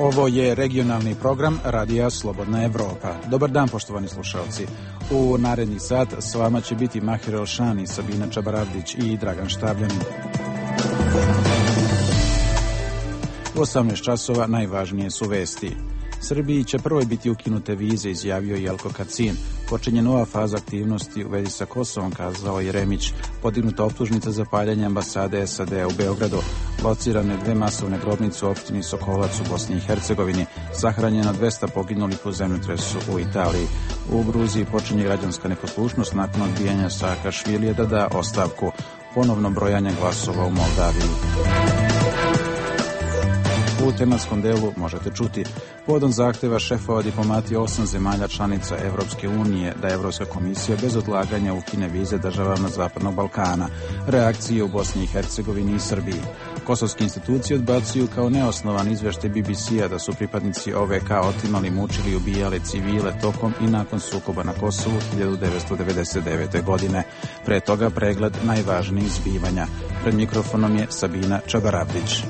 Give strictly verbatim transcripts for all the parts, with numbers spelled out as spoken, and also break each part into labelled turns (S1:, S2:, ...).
S1: Ovo je regionalni program Radija Slobodna Evropa. Dobar dan, poštovani slušalci. U naredni sat s vama će biti Mahir Elšani, Sabina Čabaravdić i Dragan Štavljanin. U osamnaest časova najvažnije su vesti. Srbiji će prvoj biti ukinute vize, izjavio Jelko Kacin. Počinje nova faza aktivnosti u vezi sa Kosovom, kazao Jeremić. Podignuta optužnica za paljanje ambasade S A D u Beogradu. Locirane dve masovne grobnice u opštini Sokolac u Bosni i Hercegovini. Sahranjeno dvesta poginulih u zemljotresu u Italiji. U Gruziji počinje građanska neposlušnost nakon odbijanja Saakašvilija da da ostavku. Ponovno brojanje glasova u Moldaviji. U tematskom delu možete čuti povodom zahteva šefova diplomatije osam zemalja članica Evropske unije da Evropska komisija bez odlaganja ukine vize državama Zapadnog Balkana, reakcije u Bosni i Hercegovini i Srbiji. Kosovske institucije odbacuju kao neosnovan izveštaj B B C-a da su pripadnici O V K otimali, mučili i ubijali civile tokom i nakon sukoba na Kosovu hiljadu devetsto devedeset devete. godine. Pre toga pregled najvažnijih zbivanja. Pred mikrofonom je Sabina Čabaravdić.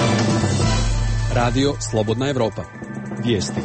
S2: Radio Slobodna Evropa. Vijesti.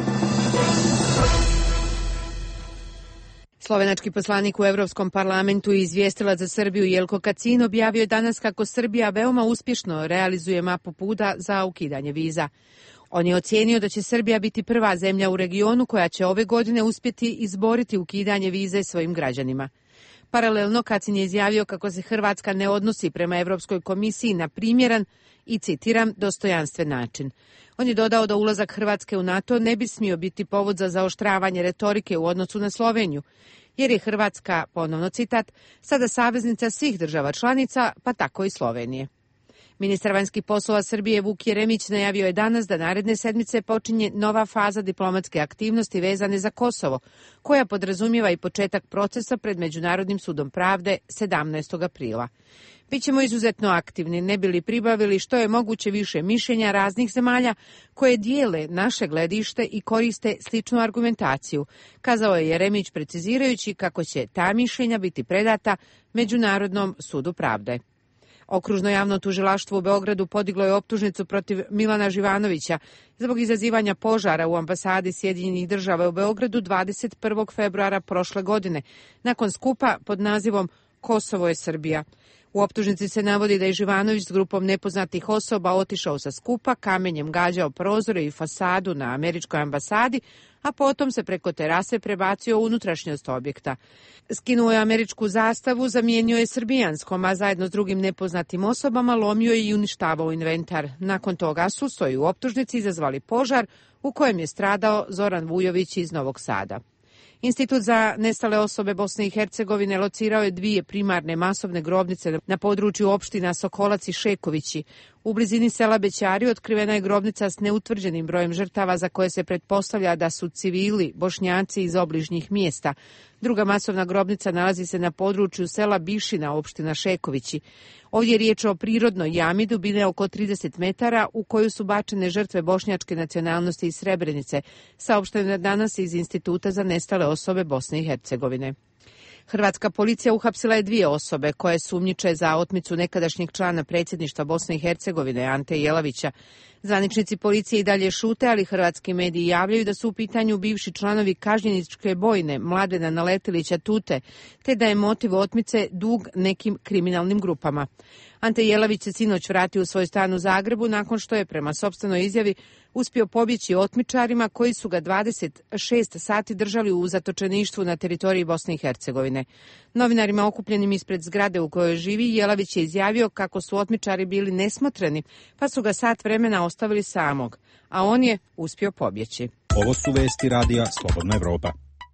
S3: Slovenački poslanik u Evropskom parlamentu i izvjestilac za Srbiju Jelko Kacin objavio je danas kako Srbija veoma uspješno realizuje mapu puta za ukidanje viza. On je ocijenio da će Srbija biti prva zemlja u regionu koja će ove godine uspjeti izboriti ukidanje vize svojim građanima. Paralelno, Kacin je izjavio kako se Hrvatska ne odnosi prema Evropskoj komisiji na primjeran i, citiram, dostojanstven način. On je dodao da ulazak Hrvatske u NATO ne bi smio biti povod za zaoštravanje retorike u odnosu na Sloveniju, jer je Hrvatska, ponovno citat, sada saveznica svih država članica, pa tako i Slovenije. Ministar vanjskih poslova Srbije Vuk Jeremić najavio je danas da naredne sedmice počinje nova faza diplomatske aktivnosti vezane za Kosovo, koja podrazumijeva i početak procesa pred Međunarodnim sudom pravde sedamnaestog aprila. Bićemo izuzetno aktivni, ne bi li pribavili što je moguće više mišljenja raznih zemalja koje dijele naše gledište i koriste sličnu argumentaciju, kazao je Jeremić precizirajući kako će ta mišljenja biti predata Međunarodnom sudu pravde. Okružno javno tužilaštvo u Beogradu podiglo je optužnicu protiv Milana Živanovića zbog izazivanja požara u ambasadi Sjedinjenih država u Beogradu dvadeset prvog februara prošle godine, nakon skupa pod nazivom Kosovo je Srbija. U optužnici se navodi da je Živanović s grupom nepoznatih osoba otišao sa skupa, kamenjem gađao prozore i fasadu na američkoj ambasadi, a potom se preko terase prebacio u unutrašnjost objekta. Skinuo je američku zastavu, zamijenio je srbijanskom, a zajedno s drugim nepoznatim osobama lomio je i uništavao inventar. Nakon toga su, stoji u optužnici, izazvali požar u kojem je stradao Zoran Vujović iz Novog Sada. Institut za nestale osobe Bosne i Hercegovine locirao je dvije primarne masovne grobnice na području opština Sokolac i Šekovići. U blizini sela Bećari otkrivena je grobnica s neutvrđenim brojem žrtava za koje se pretpostavlja da su civili, Bošnjaci iz obližnjih mjesta. Druga masovna grobnica nalazi se na području sela Bišina, opština Šekovići. Ovdje je riječ o prirodnoj jami dubine oko trideset metara u koju su bačene žrtve bošnjačke nacionalnosti iz Srebrenice, saopšteno je danas iz Instituta za nestale osobe Bosne i Hercegovine. Hrvatska policija uhapsila je dvije osobe koje sumnjiče za otmicu nekadašnjeg člana predsjedništva Bosne i Hercegovine Ante Jelavića. Zvaničnici policije i dalje šute, ali hrvatski mediji javljaju da su u pitanju bivši članovi kažnjeničke bojne Mladena Naletilića Tute, te da je motiv otmice dug nekim kriminalnim grupama. Ante Jelavić se sinoć vratio u svoj stan u Zagrebu nakon što je, prema sopstvenoj izjavi, uspio pobjeći otmičarima koji su ga dvadeset šest sati držali u zatočeništvu na teritoriji Bosne i Hercegovine. Novinarima okupljenim ispred zgrade u kojoj živi, Jelavić je izjavio kako su otmičari bili nesmotreni, pa su ga sat vremena ostavili samog, a on je uspio pobjeći.
S2: Ovo su vesti Radija Slobodna Evropa.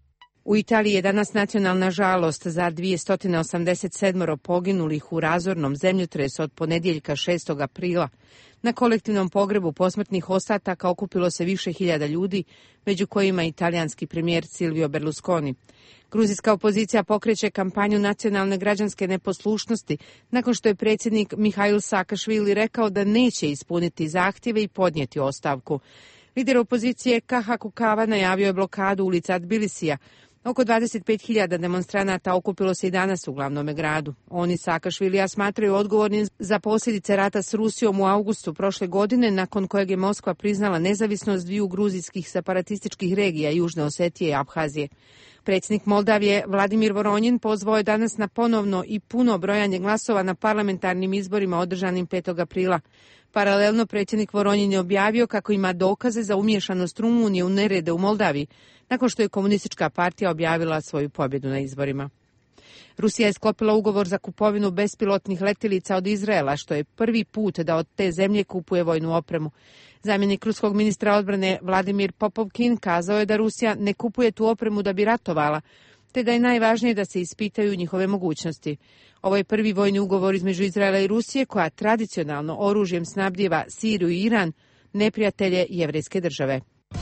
S3: U Italiji je danas nacionalna žalost za dvjesto osamdeset sedam poginulih u razornom zemljotresu od ponedjeljka šestog aprila. Na kolektivnom pogrebu posmrtnih ostataka okupilo se više hiljada ljudi, među kojima i talijanski premijer Silvio Berlusconi. Gruzijska opozicija pokreće kampanju nacionalne građanske neposlušnosti nakon što je predsjednik Mihail Saakašvili rekao da neće ispuniti zahtjeve i podnijeti ostavku. Lider opozicije Kaha Kukava najavio je blokadu ulica Tbilisija. Oko dvadeset pet hiljada demonstranata okupilo se i danas u glavnom gradu. Oni Saakašvilija smatraju odgovornim za posljedice rata s Rusijom u avgustu prošle godine, nakon kojeg je Moskva priznala nezavisnost dviju gruzijskih separatističkih regija Južne Osetije i Abhazije. Predsjednik Moldavije Vladimir Voronjin pozvao je danas na ponovno i puno brojanje glasova na parlamentarnim izborima održanim petog aprila. Paralelno predsjednik Voronjin je objavio kako ima dokaze za umiješanost Rumunije u nerede u Moldaviji, nakon što je komunistička partija objavila svoju pobjedu na izborima. Rusija je sklopila ugovor za kupovinu bespilotnih letjelica od Izraela, što je prvi put da od te zemlje kupuje vojnu opremu. Zamjenik ruskog ministra odbrane Vladimir Popovkin kazao je da Rusija ne kupuje tu opremu da bi ratovala, te da je najvažnije da se ispitaju njihove mogućnosti. Ovo je prvi vojni ugovor između Izraela i Rusije, koja tradicionalno oružjem snabdijeva Siriju i Iran, neprijatelje jevrejske države.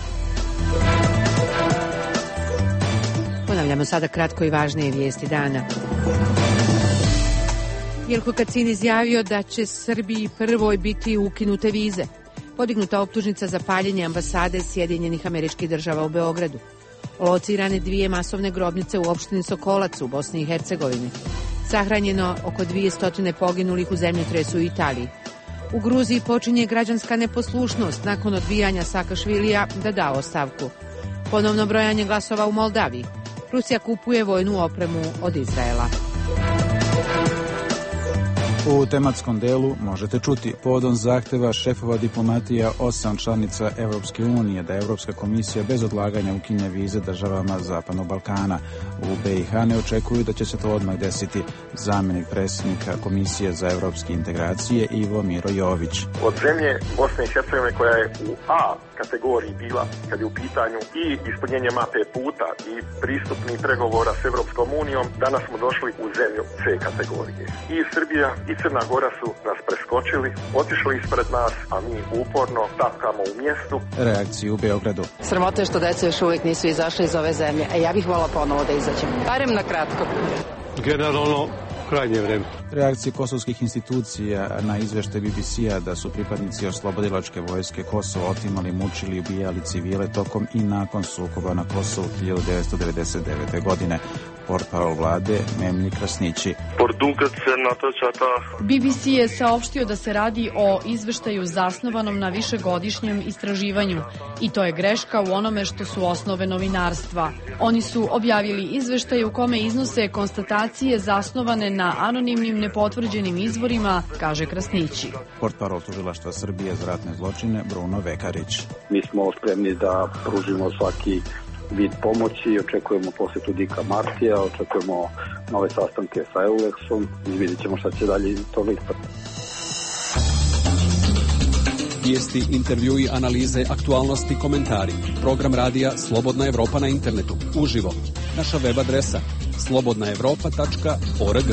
S3: Ponavljamo sada kratko i važnije vijesti dana. Jelko Kacin izjavio da će Srbiji prvoj biti ukinute vize. Podignuta optužnica za paljenje ambasade Sjedinjenih Američkih Država u Beogradu. Locirane dvije masovne grobnice u opštini Sokolac u Bosni i Hercegovini. Sahranjeno oko dvjesto poginulih u zemljotresu u Italiji. U Gruziji počinje građanska neposlušnost nakon odbijanja Saakašvilija da da ostavku. Ponovno brojanje glasova u Moldaviji. Rusija kupuje vojnu opremu od Izraela.
S1: U tematskom delu možete čuti povodom zahteva šefova diplomatija osam članica Evropske unije da Evropska komisija bez odlaganja ukine vize državama Zapadnog Balkana. U B i H ne očekuju da će se to odmah desiti. Zamjenik predsjednika Komisije za evropske integracije Ivo Miro Jović.
S4: Od zemlje Bosne i Hercegovine koja je u A kategoriji bila, kad je u pitanju i ispunjenje mape puta i pristupnih pregovora s Evropskom unijom, danas smo došli u zemlju C kategorije. I Srbija i Crna Gora su nas preskočili, otišli ispred nas, a mi uporno tapkamo u mjestu.
S1: Reakciju u Beogradu.
S5: Sramota je što deca još uvijek nisu izašli iz ove zemlje, a ja bih volila ponovo da izađem. Barem na kratko.
S6: Generalno, krajnje vreme.
S1: Reakcije kosovskih institucija na izveštaj B B C-a da su pripadnici oslobodilačke vojske Kosova otimali, mučili i ubijali civile tokom i nakon sukoba na Kosovu hiljadu devetsto devedeset devete. godine. Portparol vlade Memlji Krasnići.
S7: B B C je saopštio da se radi o izveštaju zasnovanom na višegodišnjem istraživanju i to je greška u onome što su osnove novinarstva. Oni su objavili izveštaj u kome iznose konstatacije zasnovane na anonimnim nepotvrđenim izvorima, kaže Krasnići.
S1: Portparol tužilaštva Srbije za ratne zločine Bruno Vekarić.
S8: Mi smo spremni da pružimo svaki vid pomoći, očekujemo posjetu Dika Martija, očekujemo nove sastanke sa Eulexom i vidjet ćemo šta će dalje iz toga ispati.
S2: Vijesti, intervjui, analize, aktualnosti, komentari. Program radija Slobodna Evropa na internetu. Uživo. Naša web adresa slobodna evropa tačka org.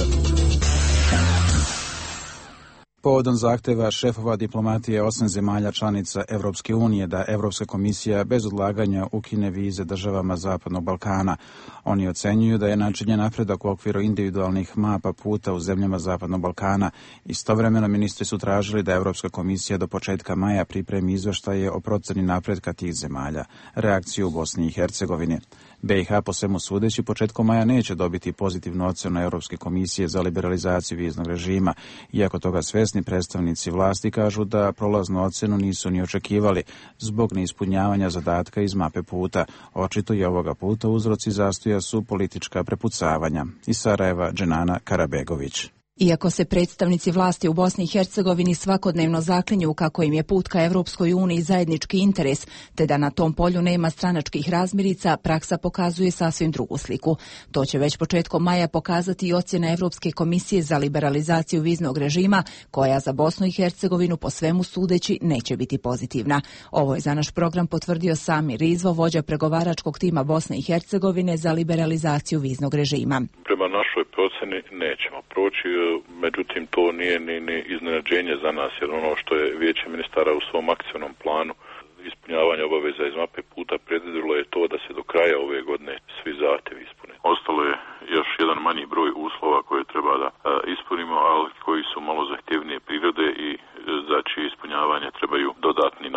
S1: Povodom zahteva šefova diplomatije osam zemalja članica Evropske unije da Evropska komisija bez odlaganja ukine vize državama Zapadnog Balkana. Oni ocenjuju da je načinjen napredak u okviru individualnih mapa puta u zemljama Zapadnog Balkana. Istovremeno ministri su tražili da Evropska komisija do početka maja pripremi izveštaje o proceni napretka tih zemalja. Reakciju u Bosni i Hercegovini. B i H po svemu sudeći početkom maja neće dobiti pozitivnu ocenu Europske komisije za liberalizaciju viznog režima. Iako toga svesni, predstavnici vlasti kažu da prolaznu ocenu nisu ni očekivali zbog neispunjavanja zadatka iz mape puta. Očito je ovoga puta uzroci zastoja su politička prepucavanja. Iz Sarajeva Dženana Karabegović.
S9: Iako se predstavnici vlasti u Bosni i Hercegovini svakodnevno zaklinju kako im je put ka Evropskoj uniji zajednički interes, te da na tom polju nema stranačkih razmirica, praksa pokazuje sasvim drugu sliku. To će već početkom maja pokazati i ocjena Evropske komisije za liberalizaciju viznog režima, koja za Bosnu i Hercegovinu po svemu sudeći neće biti pozitivna. Ovo je za naš program potvrdio Samir Rizvo, vođa pregovaračkog tima Bosne i Hercegovine za liberalizaciju viznog režima.
S10: Prema našoj proceni nećemo proći. Međutim, to nije ni, ni iznenađenje za nas, jer ono što je Vijeće ministara u svom akcionom planu ispunjavanja obaveza iz mape puta predvidjelo je to da se do kraja ove godine svi zahtjevi ispune. Ostalo je još jedan manji broj uslova koje treba da a, ispunimo, ali koji su malo zahtjevnije prirode i za čije ispunjavanje trebaju dodatni napori.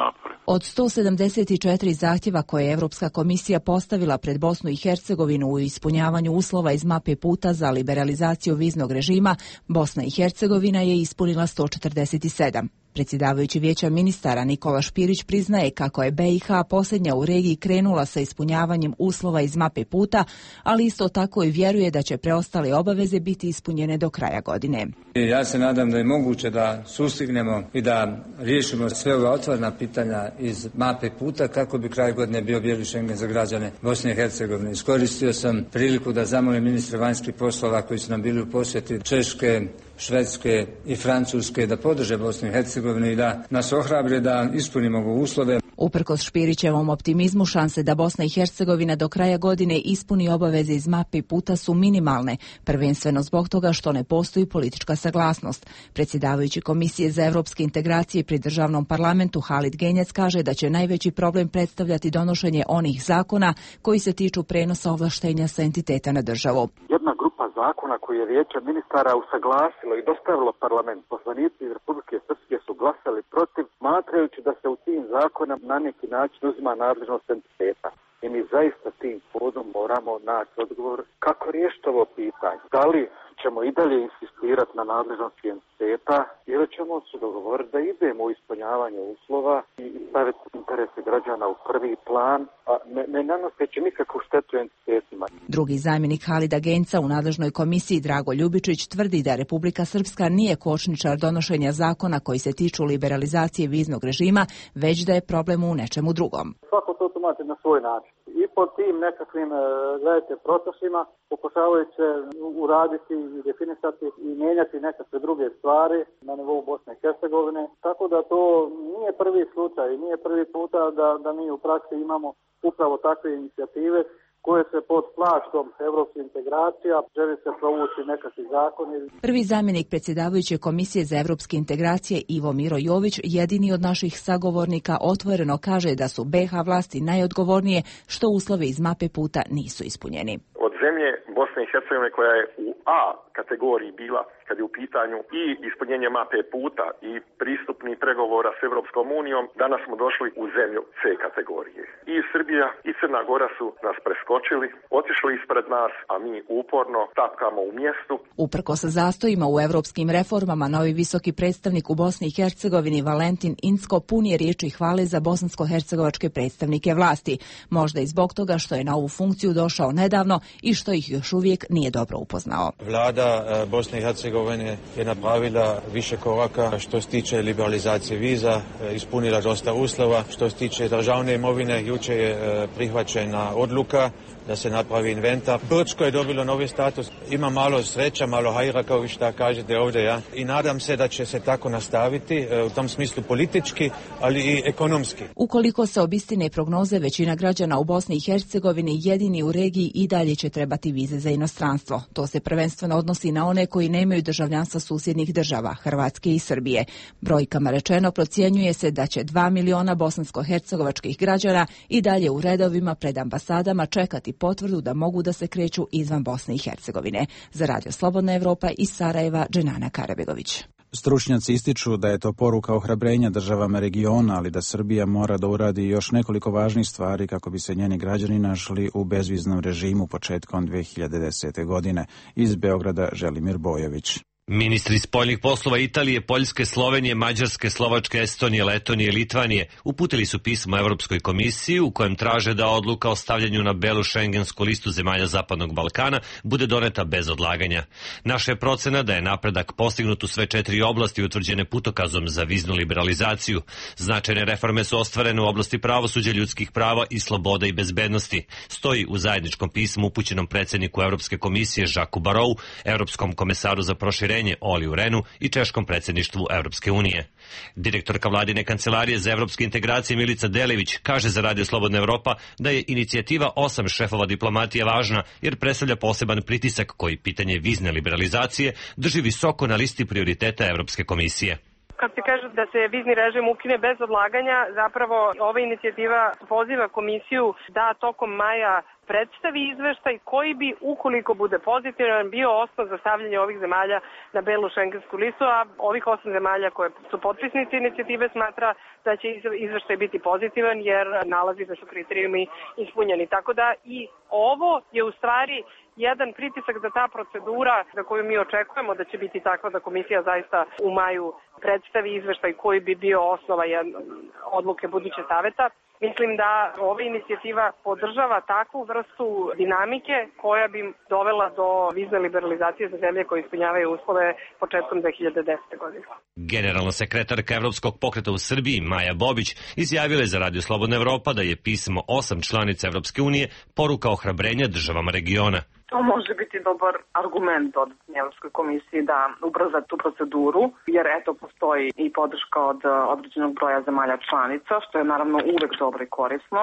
S9: Od sto sedamdeset četiri zahtjeva koje je Europska komisija postavila pred Bosnu i Hercegovinu u ispunjavanju uslova iz mape puta za liberalizaciju viznog režima, Bosna i Hercegovina je ispunila sto četrdeset sedam. Predsjedavajući Vijeća ministara Nikola Špirić priznaje kako je B i H posljednja u regiji krenula sa ispunjavanjem uslova iz mape puta, ali isto tako i vjeruje da će preostale obaveze biti ispunjene do kraja godine.
S11: Ja se nadam da je moguće da sustignemo i da riješimo sve ova otvorena pitanja iz mape puta kako bi kraj godine bio bijeli Schengen za građane Bosne i Hercegovine. Iskoristio sam priliku da zamolim ministre vanjskih poslova koji su nam bili u posjeti Češke, Švedske i Francuske da podrže Bosnu i Hercegovinu i da nas ohrabre da ispunimo ove uslove.
S9: Uprkos Špirićevom optimizmu, šanse da Bosna i Hercegovina do kraja godine ispuni obaveze iz mape puta su minimalne, prvenstveno zbog toga što ne postoji politička saglasnost. Predsjedavajući Komisije za evropske integracije pri državnom parlamentu Halid Genjac kaže da će najveći problem predstavljati donošenje onih zakona koji se tiču prenosa ovlaštenja sa entiteta na državu.
S12: Jedna grupa zakona koji je Vijeće ministara usaglasilo i dostavilo parlament, poslanici iz Republike Srpske su glasali protiv, smatrajući da se u tim zakonima na neki način uzima nadležnost entiteta. I mi zaista tim povodom moramo naći odgovor kako riješiti ovo pitanje. Da li ćemo i dalje insistirati na nadležnosti entiteta ili ćemo se dogovoriti da idemo u ispunjavanje uslova i staviti interese građana u prvi plan, a ne, ne nanoseći nikakvu štetu entitetima.
S9: Drugi zamjenik Halida Genjca u nadležnoj komisiji Drago Ljubičić tvrdi da Republika Srpska nije kočničar donošenja zakona koji se tiču liberalizacije viznog režima, već da je problem u nečemu drugom.
S12: Svako to tumači na svoj način. I pod tim nekakvim gledajte procesima pokušavaju se uraditi i definisati i mijenjati nekakve druge stvari na nivou Bosne i Hercegovine. Tako da to nije prvi slučaj i nije prvi puta da, da mi u praksi imamo upravo takve inicijative koje se pod plaštom evropskih integracija želi se provući nekakvi zakoni.
S9: Prvi zamjenik predsjedavajuće Komisije za evropske integracije Ivo Miro Jović, jedini od naših sagovornika, otvoreno kaže da su B i H vlasti najodgovornije što uslovi iz mape puta nisu ispunjeni.
S4: Od zemlje Bosne i Hercegovine koja je u A kategoriji bila kad je u pitanju i ispunjenje mape puta i pristupnih pregovora s Evropskom unijom, danas smo došli u zemlju C kategorije. I Srbija i Crna Gora su nas preskočili, otišli ispred nas, a mi uporno tapkamo u mjestu.
S9: Uprkos zastojima u evropskim reformama, novi visoki predstavnik u Bosni i Hercegovini Valentin Incko pun je riječi hvale za bosansko-hercegovačke predstavnike vlasti. Možda i zbog toga što je na ovu funkciju došao nedavno i što ih još uvijek nije dobro upoznao.
S13: Vlada Bosne i Hercegovine je napravila više koraka što se tiče liberalizacije viza, ispunila dosta uslova. Što se tiče državne imovine, jučer je prihvaćena odluka da se napravi inventar. Grčko je dobilo novi status, ima malo sreća, malo hajra, kao što kažete ovdje, ja. I nadam se da će se tako nastaviti, u tom smislu politički, ali i ekonomski.
S9: Ukoliko se obistine prognoze, većina građana u Bosni i Hercegovini jedini u regiji i dalje će trebati vize za inostranstvo. To se prvenstveno odnosi na one koji nemaju državljanstva susjednih država, Hrvatske i Srbije. Brojkama rečeno, procjenjuje se da će dva miliona bosansko-hercegovačkih građana i dalje u redovima pred ambasadama čekati potvrdu da mogu da se kreću izvan Bosne i Hercegovine. Za Radio Slobodna Evropa iz Sarajeva, Dženana Karabegović.
S1: Stručnjaci ističu da je to poruka ohrabrenja državama regiona, ali da Srbija mora da uradi još nekoliko važnih stvari kako bi se njeni građani našli u bezviznom režimu početkom dve hiljade desete. godine. Iz Beograda Želimir Bojović.
S14: Ministri spoljnih poslova Italije, Poljske, Slovenije, Mađarske, Slovačke, Estonije, Letonije i Litvanije uputili su pismo Evropskoj komisiji u kojem traže da odluka o stavljanju na belu šengensku listu zemalja Zapadnog Balkana bude doneta bez odlaganja. Naša je procena da je napredak postignut u sve četiri oblasti utvrđene putokazom za viznu liberalizaciju. Značajne reforme su ostvarene u oblasti pravosuđa, ljudskih prava i slobode i bezbednosti. Stoji u zajedničkom pismu upućenom predsjedniku Evropske komisije Jacques Barrou, Evropskom komesaru za proširenje Oliju Renu i češkom predsjedništvu Evropske unije. Direktorka vladine kancelarije za evropske integracije Milica Delević kaže za Radio Slobodna Evropa da je inicijativa osam šefova diplomatije važna jer predstavlja poseban pritisak koji pitanje vizne liberalizacije drži visoko na listi prioriteta Evropske komisije.
S15: Kad se kaže da se vizni režim ukine bez odlaganja, zapravo ova inicijativa poziva komisiju da tokom maja predstavi izveštaj koji bi, ukoliko bude pozitivan, bio osnov za stavljanje ovih zemalja na belu šengensku listu, a ovih osam zemalja koje su potpisnici inicijative smatra da će izveštaj biti pozitivan jer nalazi da su kriterijumi ispunjeni. Tako da i ovo je u stvari jedan pritisak da ta procedura za koju mi očekujemo da će biti takva da komisija zaista u maju predstavi izveštaj koji bi bio osnova odluke buduće saveta. Mislim da ova inicijativa podržava takvu vrstu dinamike koja bi dovela do vizne liberalizacije za zemlje koje ispunjavaju uslove početkom dve hiljade desete. godine.
S14: Generalna sekretarka Evropskog pokreta u Srbiji, Maja Bobić, izjavila je za Radio Slobodna Evropa da je pismo osam članica Evropske unije poruka ohrabrenja državama regiona.
S16: To može biti dobar argument od Evropskoj komisiji da ubrza tu proceduru, jer eto postoji i podrška od određenog broja zemalja članica, što je naravno uvek dobro i korisno.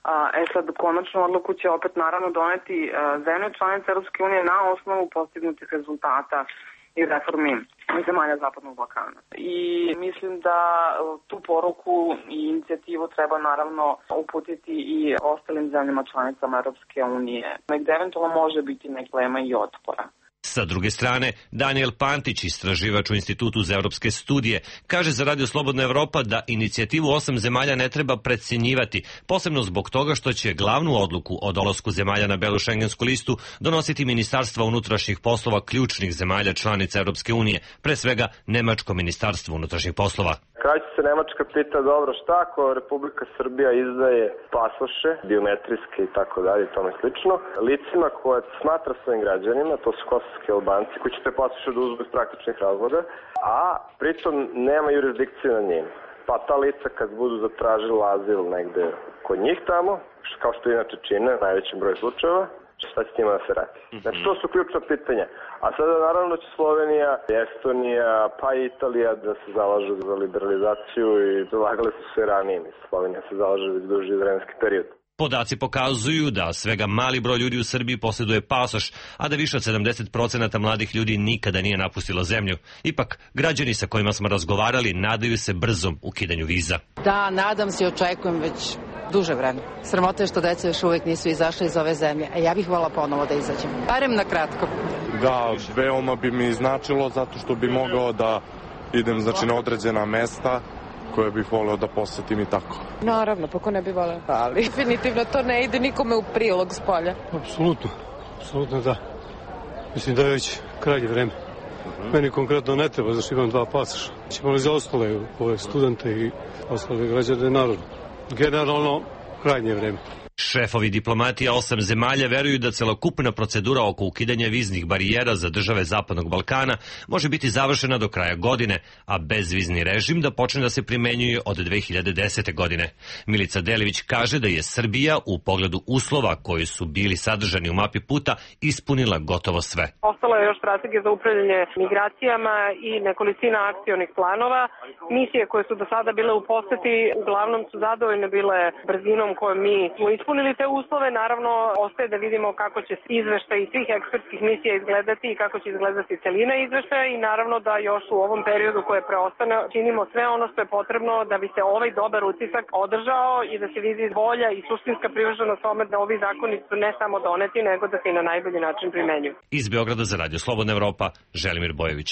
S16: E sad, konačnu odluku će opet naravno doneti zemlje članice Evropske unije na osnovu postignutih rezultata i reformi zemalja Zapadnog Balkana. I mislim da tu poruku i inicijativu treba naravno uputiti i ostalim zemljama članicama Europske unije, gde eventualno može biti neklema i otpora.
S14: Sa druge strane, Daniel Pantić, istraživač u Institutu za evropske studije, kaže za Radio Slobodna Evropa da inicijativu osam zemalja ne treba precenjivati, posebno zbog toga što će glavnu odluku o dolasku zemalja na belu šengensku listu donositi Ministarstva unutrašnjih poslova ključnih zemalja članica Evropske unije, pre svega Nemačko ministarstvo unutrašnjih poslova.
S17: Kraj se Nemačka pita, dobro, šta ako Republika Srbija izdaje pasoše, biometrijske i tako dalje i tome slično, licima koje smatra svojim građanima, to su kosovski Albanci, koji će te pasoše da uzmu iz praktičnih razloga, a pritom nema jurisdikcije na njim. Pa ta lica kad budu zatražila azil negde kod njih tamo, kao što inače čine, najvećem broju slučajeva, šta će s njima da se radi. Znači, to su ključna pitanja. A sada naravno će Slovenija, Estonija, pa i Italija da se zalažu za liberalizaciju i zalagali su se ranije. Slovenija se zalaže već duži vremenski period.
S14: Podaci pokazuju da svega mali broj ljudi u Srbiji posjeduje pasoš, a da više od sedamdeset posto mladih ljudi nikada nije napustilo zemlju. Ipak, građani sa kojima smo razgovarali nadaju se brzom ukidanju viza.
S5: Da, nadam se i očekujem već duže vreme. Sramota je što deca još uvek nisu izašli iz ove zemlje, a ja bih vola ponovo da izađem. Barem na kratko.
S18: Da, veoma bi mi značilo zato što bi mogao da idem znači, na određena mesta koje bih voleo da posetim i tako.
S19: Naravno, pa ko ne bi voleo. Ali definitivno to ne ide nikome u prilog s polja.
S6: Apsolutno, apsolutno da. Mislim da je već krajnje vreme. Uh-huh. Meni konkretno ne treba, znači imam dva pasoša. Ćemo li za ostale ove studente i ostale građane narodu. Generalno, krajnje vreme.
S14: Šefovi diplomatija osam zemalja veruju da celokupna procedura oko ukidanja viznih barijera za države Zapadnog Balkana može biti završena do kraja godine, a bezvizni režim da počne da se primenjuje od dve hiljade desete. godine. Milica Delivić kaže da je Srbija u pogledu uslova koji su bili sadržani u mapi puta ispunila gotovo sve.
S15: Ostala je još strategija za upravljanje migracijama i nekolicina akcionih planova. Misije koje su do sada bile u poseti uglavnom su zadovoljne bile brzinom kojom mi smo ispunili te uslove. Naravno, ostaje da vidimo kako će izveštaj svih ekspertskih misija izgledati i kako će izgledati celina izveštaja i naravno da još u ovom periodu koje preostane činimo sve ono što je potrebno da bi se ovaj dobar utisak održao i da se vidi volja i suštinska privrženost tome da ovi zakoni su ne samo doneti, nego da se i na najbolji način primenjuju.
S14: Iz Beograda za Radio Slobodna Evropa, Želimir Bojević.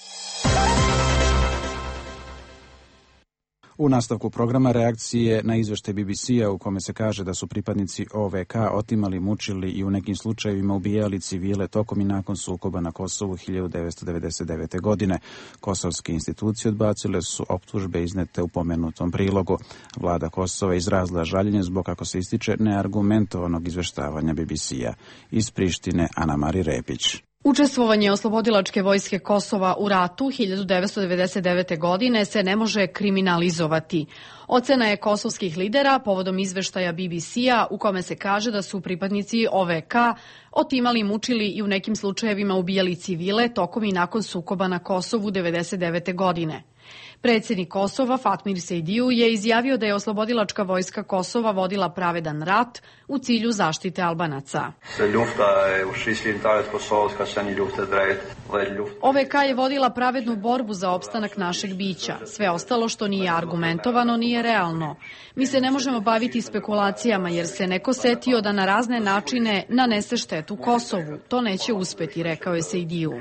S1: U nastavku programa reakcije na izveštaj B B C-a u kome se kaže da su pripadnici O V K otimali, mučili i u nekim slučajevima ubijali civile tokom i nakon sukoba na Kosovu hiljadu devetsto devedeset devete. godine. Kosovske institucije odbacile su optužbe iznete u pomenutom prilogu. Vlada Kosova izrazila žaljenje zbog, kako se ističe, neargumentovanog izveštavanja B B C-a. Iz Prištine, Ana Mari Repić.
S7: Učestvovanje oslobodilačke vojske Kosova u ratu hiljadu devetsto devedeset devete. godine se ne može kriminalizovati. Ocena je kosovskih lidera povodom izveštaja B B C-a u kome se kaže da su pripadnici O V K otimali, mučili i u nekim slučajevima ubijali civile tokom i nakon sukoba na Kosovu devedeset devete. godine. Predsjednik Kosova Fatmir Sejdiju je izjavio da je oslobodilačka vojska Kosova vodila pravedan rat u cilju zaštite Albanaca. O V K je vodila pravednu borbu za opstanak našeg bića. Sve ostalo što nije argumentovano nije realno. Mi se ne možemo baviti spekulacijama jer se neko setio da na razne načine nanese štetu Kosovu. To neće uspeti, rekao je Sejdiju.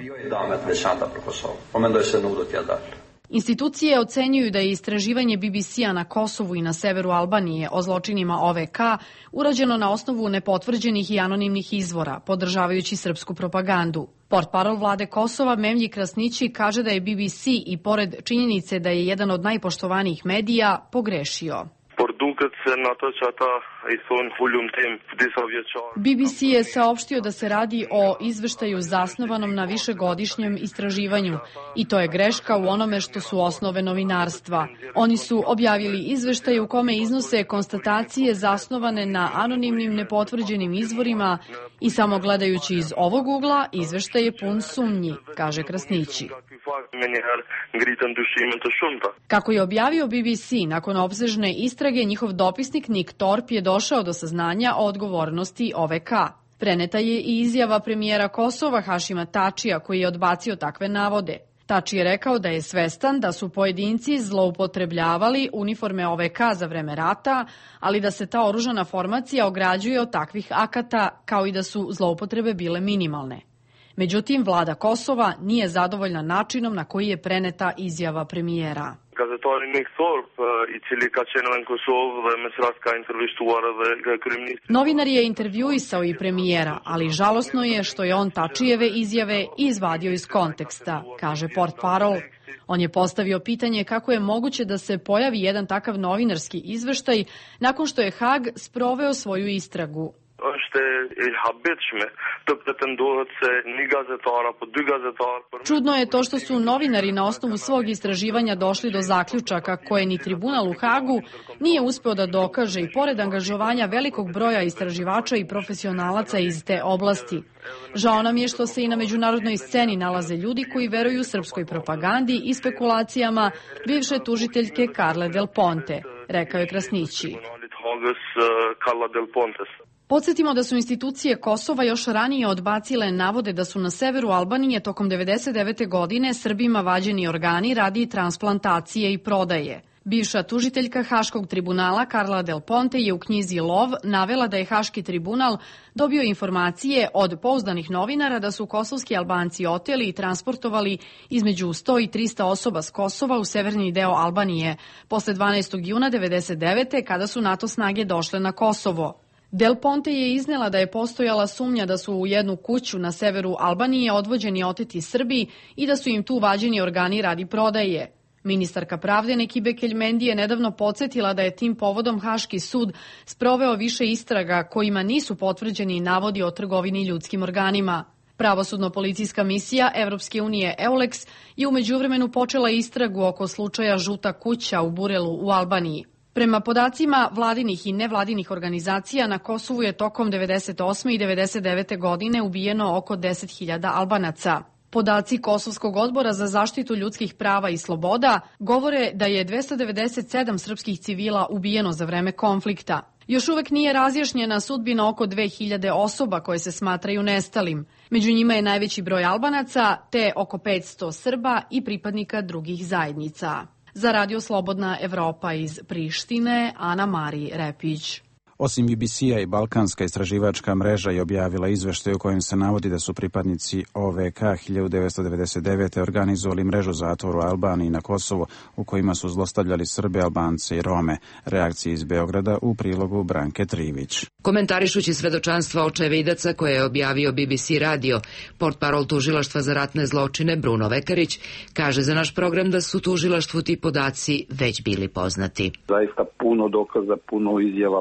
S7: Institucije ocenjuju da je istraživanje B B C-a na Kosovu i na severu Albanije o zločinima O V K urađeno na osnovu nepotvrđenih i anonimnih izvora, podržavajući srpsku propagandu. Portparol vlade Kosova Memlji Krasnići kaže da je B B C i pored činjenice da je jedan od najpoštovanijih medija pogrešio. B B C je saopštio da se radi o izveštaju zasnovanom na višegodišnjem istraživanju i to je greška u onome što su osnove novinarstva. Oni su objavili izveštaj u kome iznose konstatacije zasnovane na anonimnim nepotvrđenim izvorima i samo gledajući iz ovog ugla izveštaj je pun sumnji, kaže Krasnići. Kako je objavio B B C, nakon opsežne istrage, njihov dopisnik Nick Thorpe je došao do saznanja o odgovornosti O V K. Preneta je i izjava premijera Kosova Hašima Tačija koji je odbacio takve navode. Tači je rekao da je svestan da su pojedinci zloupotrebljavali uniforme O V K za vreme rata, ali da se ta oružana formacija ograđuje od takvih akata kao i da su zloupotrebe bile minimalne. Međutim, vlada Kosova nije zadovoljna načinom na koji je preneta izjava premijera. Novinar je intervjuisao i premijera, ali žalosno je što je on Tačijeve izjave izvadio iz konteksta, kaže portparol. On je postavio pitanje kako je moguće da se pojavi jedan takav novinarski izveštaj nakon što je Hag sproveo svoju istragu. Čudno je to što su novinari na osnovu svog istraživanja došli do zaključaka koje ni tribunal u Hagu nije uspeo da dokaže i pored angažovanja velikog broja istraživača i profesionalaca iz te oblasti. Žao nam je što se i na međunarodnoj sceni nalaze ljudi koji veruju srpskoj propagandi i spekulacijama bivše tužiteljke Carle Del Ponte, rekao je Krasnići. Podsjetimo da su institucije Kosova još ranije odbacile navode da su na severu Albanije tokom devedeset devete godine Srbima vađeni organi radi transplantacije i prodaje. Bivša tužiteljka Haškog tribunala Carla Del Ponte je u knjizi Lov navela da je Haški tribunal dobio informacije od pouzdanih novinara da su kosovski Albanci oteli i transportovali između sto i trista osoba s Kosova u severni deo Albanije posle dvanaestog juna devedeset devete kada su NATO snage došle na Kosovo. Del Ponte je iznela da je postojala sumnja da su u jednu kuću na severu Albanije odvođeni oteti Srbi i da su im tu vađeni organi radi prodaje. Ministarka pravde Neki Bekelmendi je nedavno podsjetila da je tim povodom Haški sud sproveo više istraga kojima nisu potvrđeni navodi o trgovini ljudskim organima. Pravosudno-policijska misija Evropske unije EULEX je u međuvremenu počela istragu oko slučaja Žuta kuća u Burelu u Albaniji. Prema podacima vladinih i nevladinih organizacija na Kosovu je tokom devedeset osme i devedeset devete godine ubijeno oko deset hiljada Albanaca. Podaci Kosovskog odbora za zaštitu ljudskih prava i sloboda govore da je dvesta devedeset sedam srpskih civila ubijeno za vreme konflikta. Još uvek nije razjašnjena sudbina oko dve hiljade osoba koje se smatraju nestalim. Među njima je najveći broj Albanaca, te oko petsto Srba i pripadnika drugih zajednica. Za Radio Slobodna Evropa iz Prištine, Ana Mari Repić.
S1: Osim B B C-a i Balkanska istraživačka mreža je objavila izveštaj u kojem se navodi da su pripadnici O V K hiljadu devetsto devedeset devete. organizovali mrežu zatvora u Albaniji i na Kosovu u kojima su zlostavljali Srbe, Albance i Rome. Reakcije iz Beograda u prilogu Branke Trivić.
S20: Komentarišući svedočanstva očevidaca koje je objavio B B C radio, portparol tužilaštva za ratne zločine Bruno Vekarić kaže za naš program da su tužilaštvu ti podaci već bili poznati.
S8: Zaista puno dokaza, puno izjava, puno sve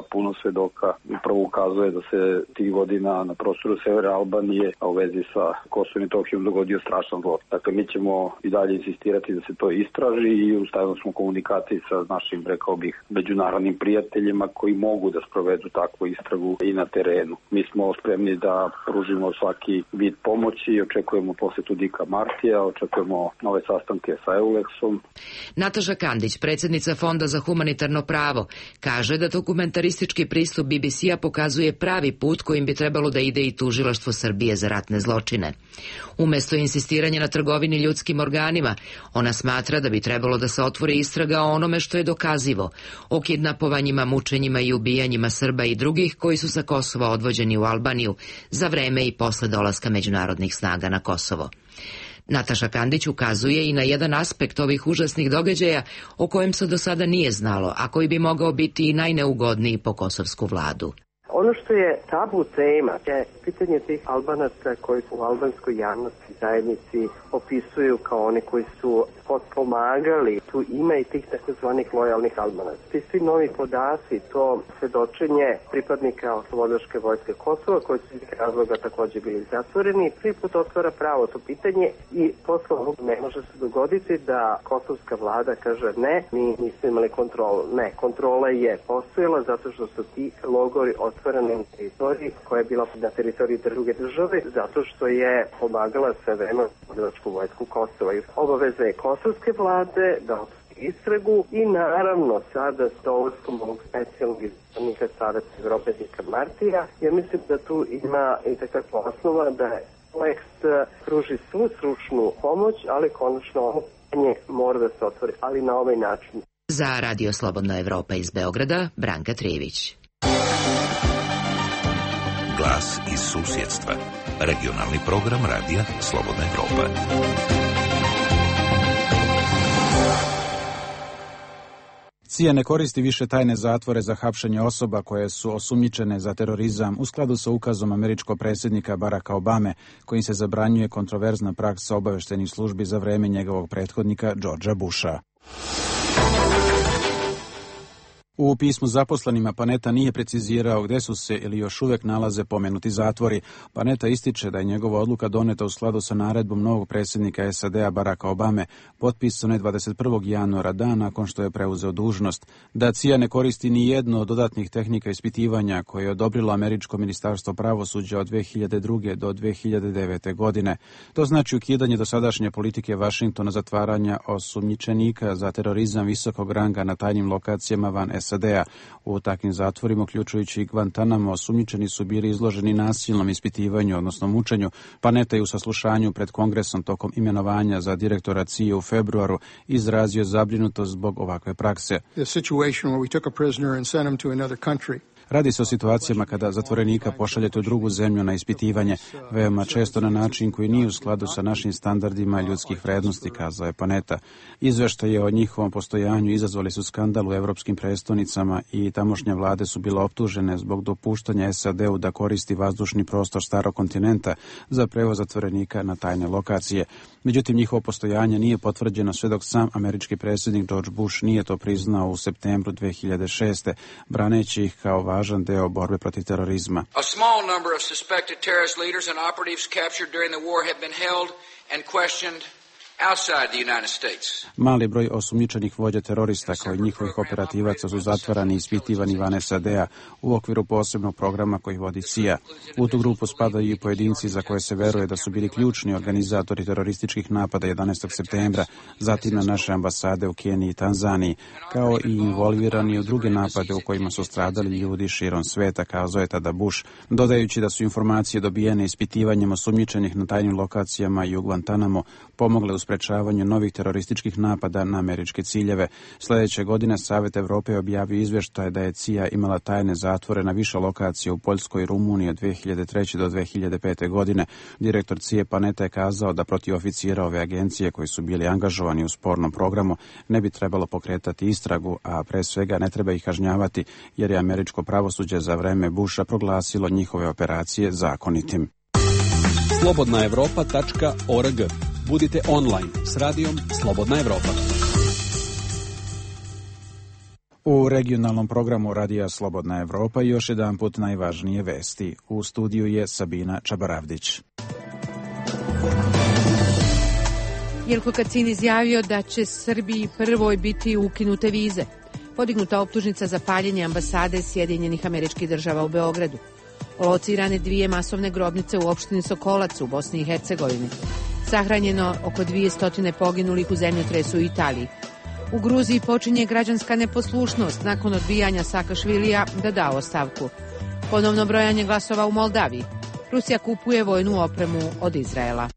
S8: svedoka upravo ukazuje da se tih godina na prostoru severa Albanije, a u vezi sa Kosovom i Metohijom dogodio strašan zlo. Dakle, mi ćemo i dalje insistirati da se to istraži i u stalnoj smo komunikaciji sa našim, rekao bih, međunarodnim prijateljima koji mogu da sprovedu takvu istragu i na terenu. Mi smo spremni da pružimo svaki vid pomoći i očekujemo posetu Dika Martija, očekujemo nove sastanke sa Euleksom.
S20: Nataša Kandić, predsjednica Fonda za humanitarno pravo, kaže da dokumentaristički pristup B B C-a pokazuje pravi put kojim bi trebalo da ide i tužilaštvo Srbije za ratne zločine. Umesto insistiranja na trgovini ljudskim organima, ona smatra da bi trebalo da se otvori istraga o onome što je dokazivo, o kidnapovanjima, mučenjima i ubijanjima Srba i drugih koji su sa Kosova odvođeni u Albaniju za vreme i posle dolaska međunarodnih snaga na Kosovo. Nataša Kandić ukazuje i na jedan aspekt ovih užasnih događaja o kojem se do sada nije znalo, a koji bi mogao biti i najneugodniji po kosovsku vladu.
S21: Ono što je tabu tema je pitanje tih Albanaca koji u albanskoj javnosti zajednici opisuju kao oni koji su potpomagali. Tu ima i tih takozvanih lojalnih Albanaca. Ti svi novi podaci, to svedočenje pripadnika Oslobodačke vojske Kosova koji su iz razloga također bili zatvoreni, prvi put otvara pravo to pitanje i posle ovog ne može se dogoditi da kosovska vlada kaže ne, mi nismo imali kontrolu. Ne, kontrola je postojala zato što su ti logori otvoreni na teritoriji koja je bila na teritoriji druge države, zato što je pomagala sve vreme Oslobodačku vojsku Kosova. I obaveza je kosovske vlade da istragu i naravno sada s dolaskom ovog specijalnog izbornika Saveta Evrope Dika Martija, ja mislim da tu ima i takva osnova da Euleks pruži svu stručnu pomoć, ali konačno ovo pitanje mora da se otvori, ali na ovaj način.
S20: Za Radio Slobodna Evropa iz Beograda, Branka Trijević.
S22: Glas iz susjedstva. Regionalni program Radija Slobodna Evropa.
S1: C I A ne koristi više tajne zatvore za hapšenje osoba koje su osumnjičene za terorizam u skladu sa ukazom američkog predsjednika Baracka Obame, kojim se zabranjuje kontroverzna praksa obaveštenih službi za vreme njegovog prethodnika Georgea Busha. U pismu zaposlenima Panetta nije precizirao gdje su se ili još uvijek nalaze pomenuti zatvori. Panetta ističe da je njegova odluka doneta u skladu sa naredbom novog predsjednika S A D-a Baracka Obame, potpisano je dvadeset prvog januara, dan nakon što je preuzeo dužnost. Da C I A ne koristi ni jednu od dodatnih tehnika ispitivanja koje je odobrilo američko ministarstvo pravosuđa od dve hiljade druge do dve hiljade devete. godine. To znači ukidanje dosadašnje politike Vašingtona zatvaranja osumnjičenika za terorizam visokog ranga na tajnim lokacijama van S A D-a. U takvim zatvorima, uključujući i Guantanamo, osumnjičeni su bili izloženi nasilnom ispitivanju, odnosno mučenju. Panetta je u saslušanju pred Kongresom tokom imenovanja za direktora C I A u februaru izrazio zabrinutost zbog ovakve prakse. Radi se o situacijama kada zatvorenika pošaljete u drugu zemlju na ispitivanje, veoma često na način koji nije u skladu sa našim standardima ljudskih vrednosti, kazao je Panetta. Izveštaje o njihovom postojanju izazvali su skandal u evropskim prestonicama i tamošnje vlade su bile optužene zbog dopuštanja S A D-u da koristi vazdušni prostor starog kontinenta za prevoz zatvorenika na tajne lokacije. Međutim, njihovo postojanje nije potvrđeno sve dok sam američki predsjednik George Bush nije to priznao u septembru dve hiljade šeste. braneći ih kao važan deo borbe protiv terorizma.
S23: A small number of suspected terrorist leaders and operatives captured during the war have been held and questioned outside the United States.
S1: Mali broj osumnjičenih vođa terorista kao i njihovih operativaca su zatvarani i ispitivani van S A D-a u okviru posebnog programa koji vodi C I A. U tu grupu spadaju i pojedinci za koje se veruje da su bili ključni organizatori terorističkih napada jedanaestog septembra, zatim na naše ambasade u Keniji i Tanzaniji, kao i involvirani u druge napade u kojima su stradali ljudi širom sveta, kazao je tada Bush, dodajući da su informacije dobijene ispitivanjem osumnjičenih na tajnim lokacijama i u Guantanamo pomogle u sprečavanju novih terorističkih napada na američke ciljeve. Sljedeće godine Savet Evrope objavio izvještaj da je C I A imala tajne zatvore na više lokacija u Poljskoj i Rumuniji od dve hiljade treće do dve hiljade pete. godine. Direktor C I A Panetta je kazao da protiv oficira ove agencije koji su bili angažovani u spornom programu ne bi trebalo pokretati istragu, a pre svega ne treba ih kažnjavati jer je američko pravosuđe za vreme Busha proglasilo njihove operacije zakonitim.
S2: slobodna evropa tačka org. Budite online s radijom Slobodna Evropa.
S1: U regionalnom programu Radija Slobodna Evropa još jedan put najvažnije vesti. U studiju je Sabina Čabaravdić.
S3: Jelko Kacin izjavio da će Srbiji prvoj biti ukinute vize. Podignuta optužnica za paljenje ambasade Sjedinjenih Američkih Država u Beogradu. Locirane dvije masovne grobnice u opštini Sokolac u Bosni i Hercegovini. Sahranjeno oko dvjesto poginulih u zemljotresu u Italiji. U Gruziji počinje građanska neposlušnost nakon odbijanja Sakašvilija da da ostavku. Ponovno brojanje glasova u Moldaviji. Rusija kupuje vojnu opremu od Izraela.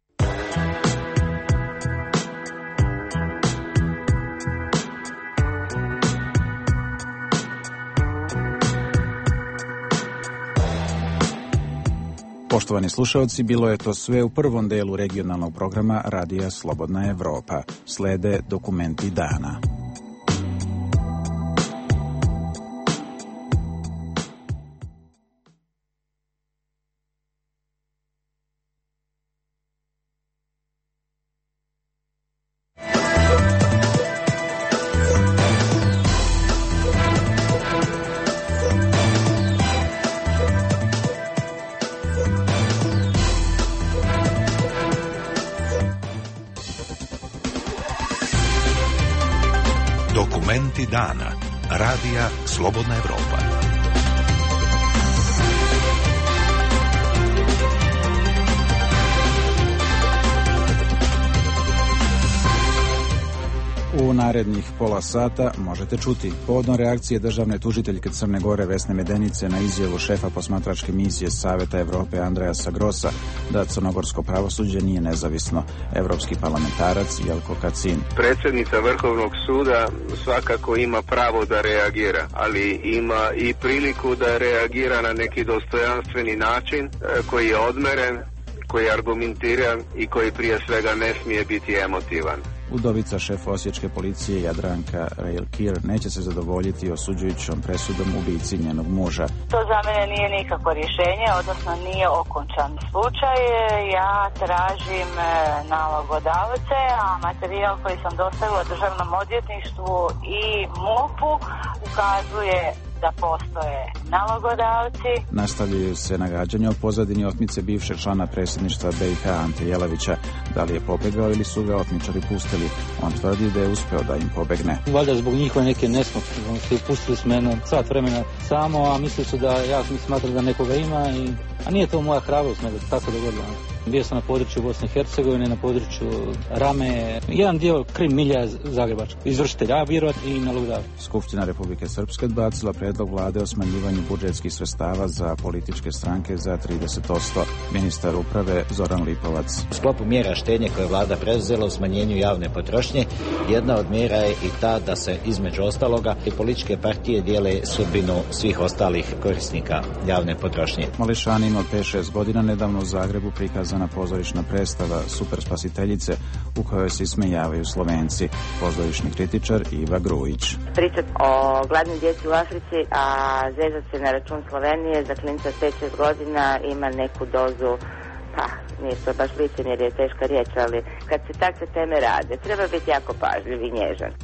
S1: Poštovani slušalci, bilo je to sve u prvom delu regionalnog programa Radija Slobodna Evropa. Slede dokumenti dana.
S22: Dokumenti dana. Radija Slobodna Evropa.
S1: U narednih pola sata možete čuti povodom reakcije državne tužiteljke Crne Gore Vesne Medenice na izjavu šefa posmatračke misije Saveta Evrope Andreasa Grossa da crnogorsko pravosuđe nije nezavisno. Evropski parlamentarac Jelko Kacin.
S10: Predsjednica Vrhovnog suda svakako ima pravo da reagira, ali ima i priliku da reagira na neki dostojanstveni način koji je odmeren, koji je argumentiran i koji prije svega ne smije biti emotivan.
S1: Udovica šefa osječke policije Jadranka Rejlkir neće se zadovoljiti osuđujućom presudom ubici njenog muža.
S11: To za mene nije nikakvo rješenje, odnosno nije okončan slučaj. Ja tražim nalog od davce, a materijal koji sam dostavila Državnom odvjetništvu i M U P-u ukazuje da postoje nalogodavci.
S1: Nastavljaju se nagađanja o pozadini otmice bivšeg člana predsjedništva B i H Ante Jelavića. Da li je pobegao ili su ga otmičari pustili? On tvrdi da je uspeo da im pobegne.
S24: Valjda zbog njihove neke nesmoći. Oni su pustili s mene sat vremena samo, a mislili su da ja smatram da nekoga ima. I... A nije to moja hrabrost, nego tako dogodilo. Bio sam na području Bosne i Hercegovine, na području Rame, jedan dio Krim milja Zagrebačka. Izvršitelj, a vjerovat i nalogodavac.
S1: Skupština Republike Srpske odbacila predlog vlade o smanjivanju budžetskih sredstava za političke stranke za trideset posto. Ministar uprave Zoran Lipovac.
S25: U sklopu mjera štednje koje je vlada preuzela u smanjenju javne potrošnje, jedna od mjera je i ta da se između ostaloga i političke partije dijele sudbinu svih ostalih korisnika javne potrošnje.
S1: Mališanima od pet šest godina nedavno u Zagrebu prikazana pozorišna predstava Super spasiteljice u kojoj se ismejavaju Slovenci. Pozorišni kritičar Iva Grujić.
S26: Priča o gladnoj djeci u Africi, a zezat se na račun Slovenije za klinca pet šest godina ima neku dozu, pa nije to baš licemjer, je teška riječ, ali kad se takve teme rade, treba biti jako pažljiv i nježan.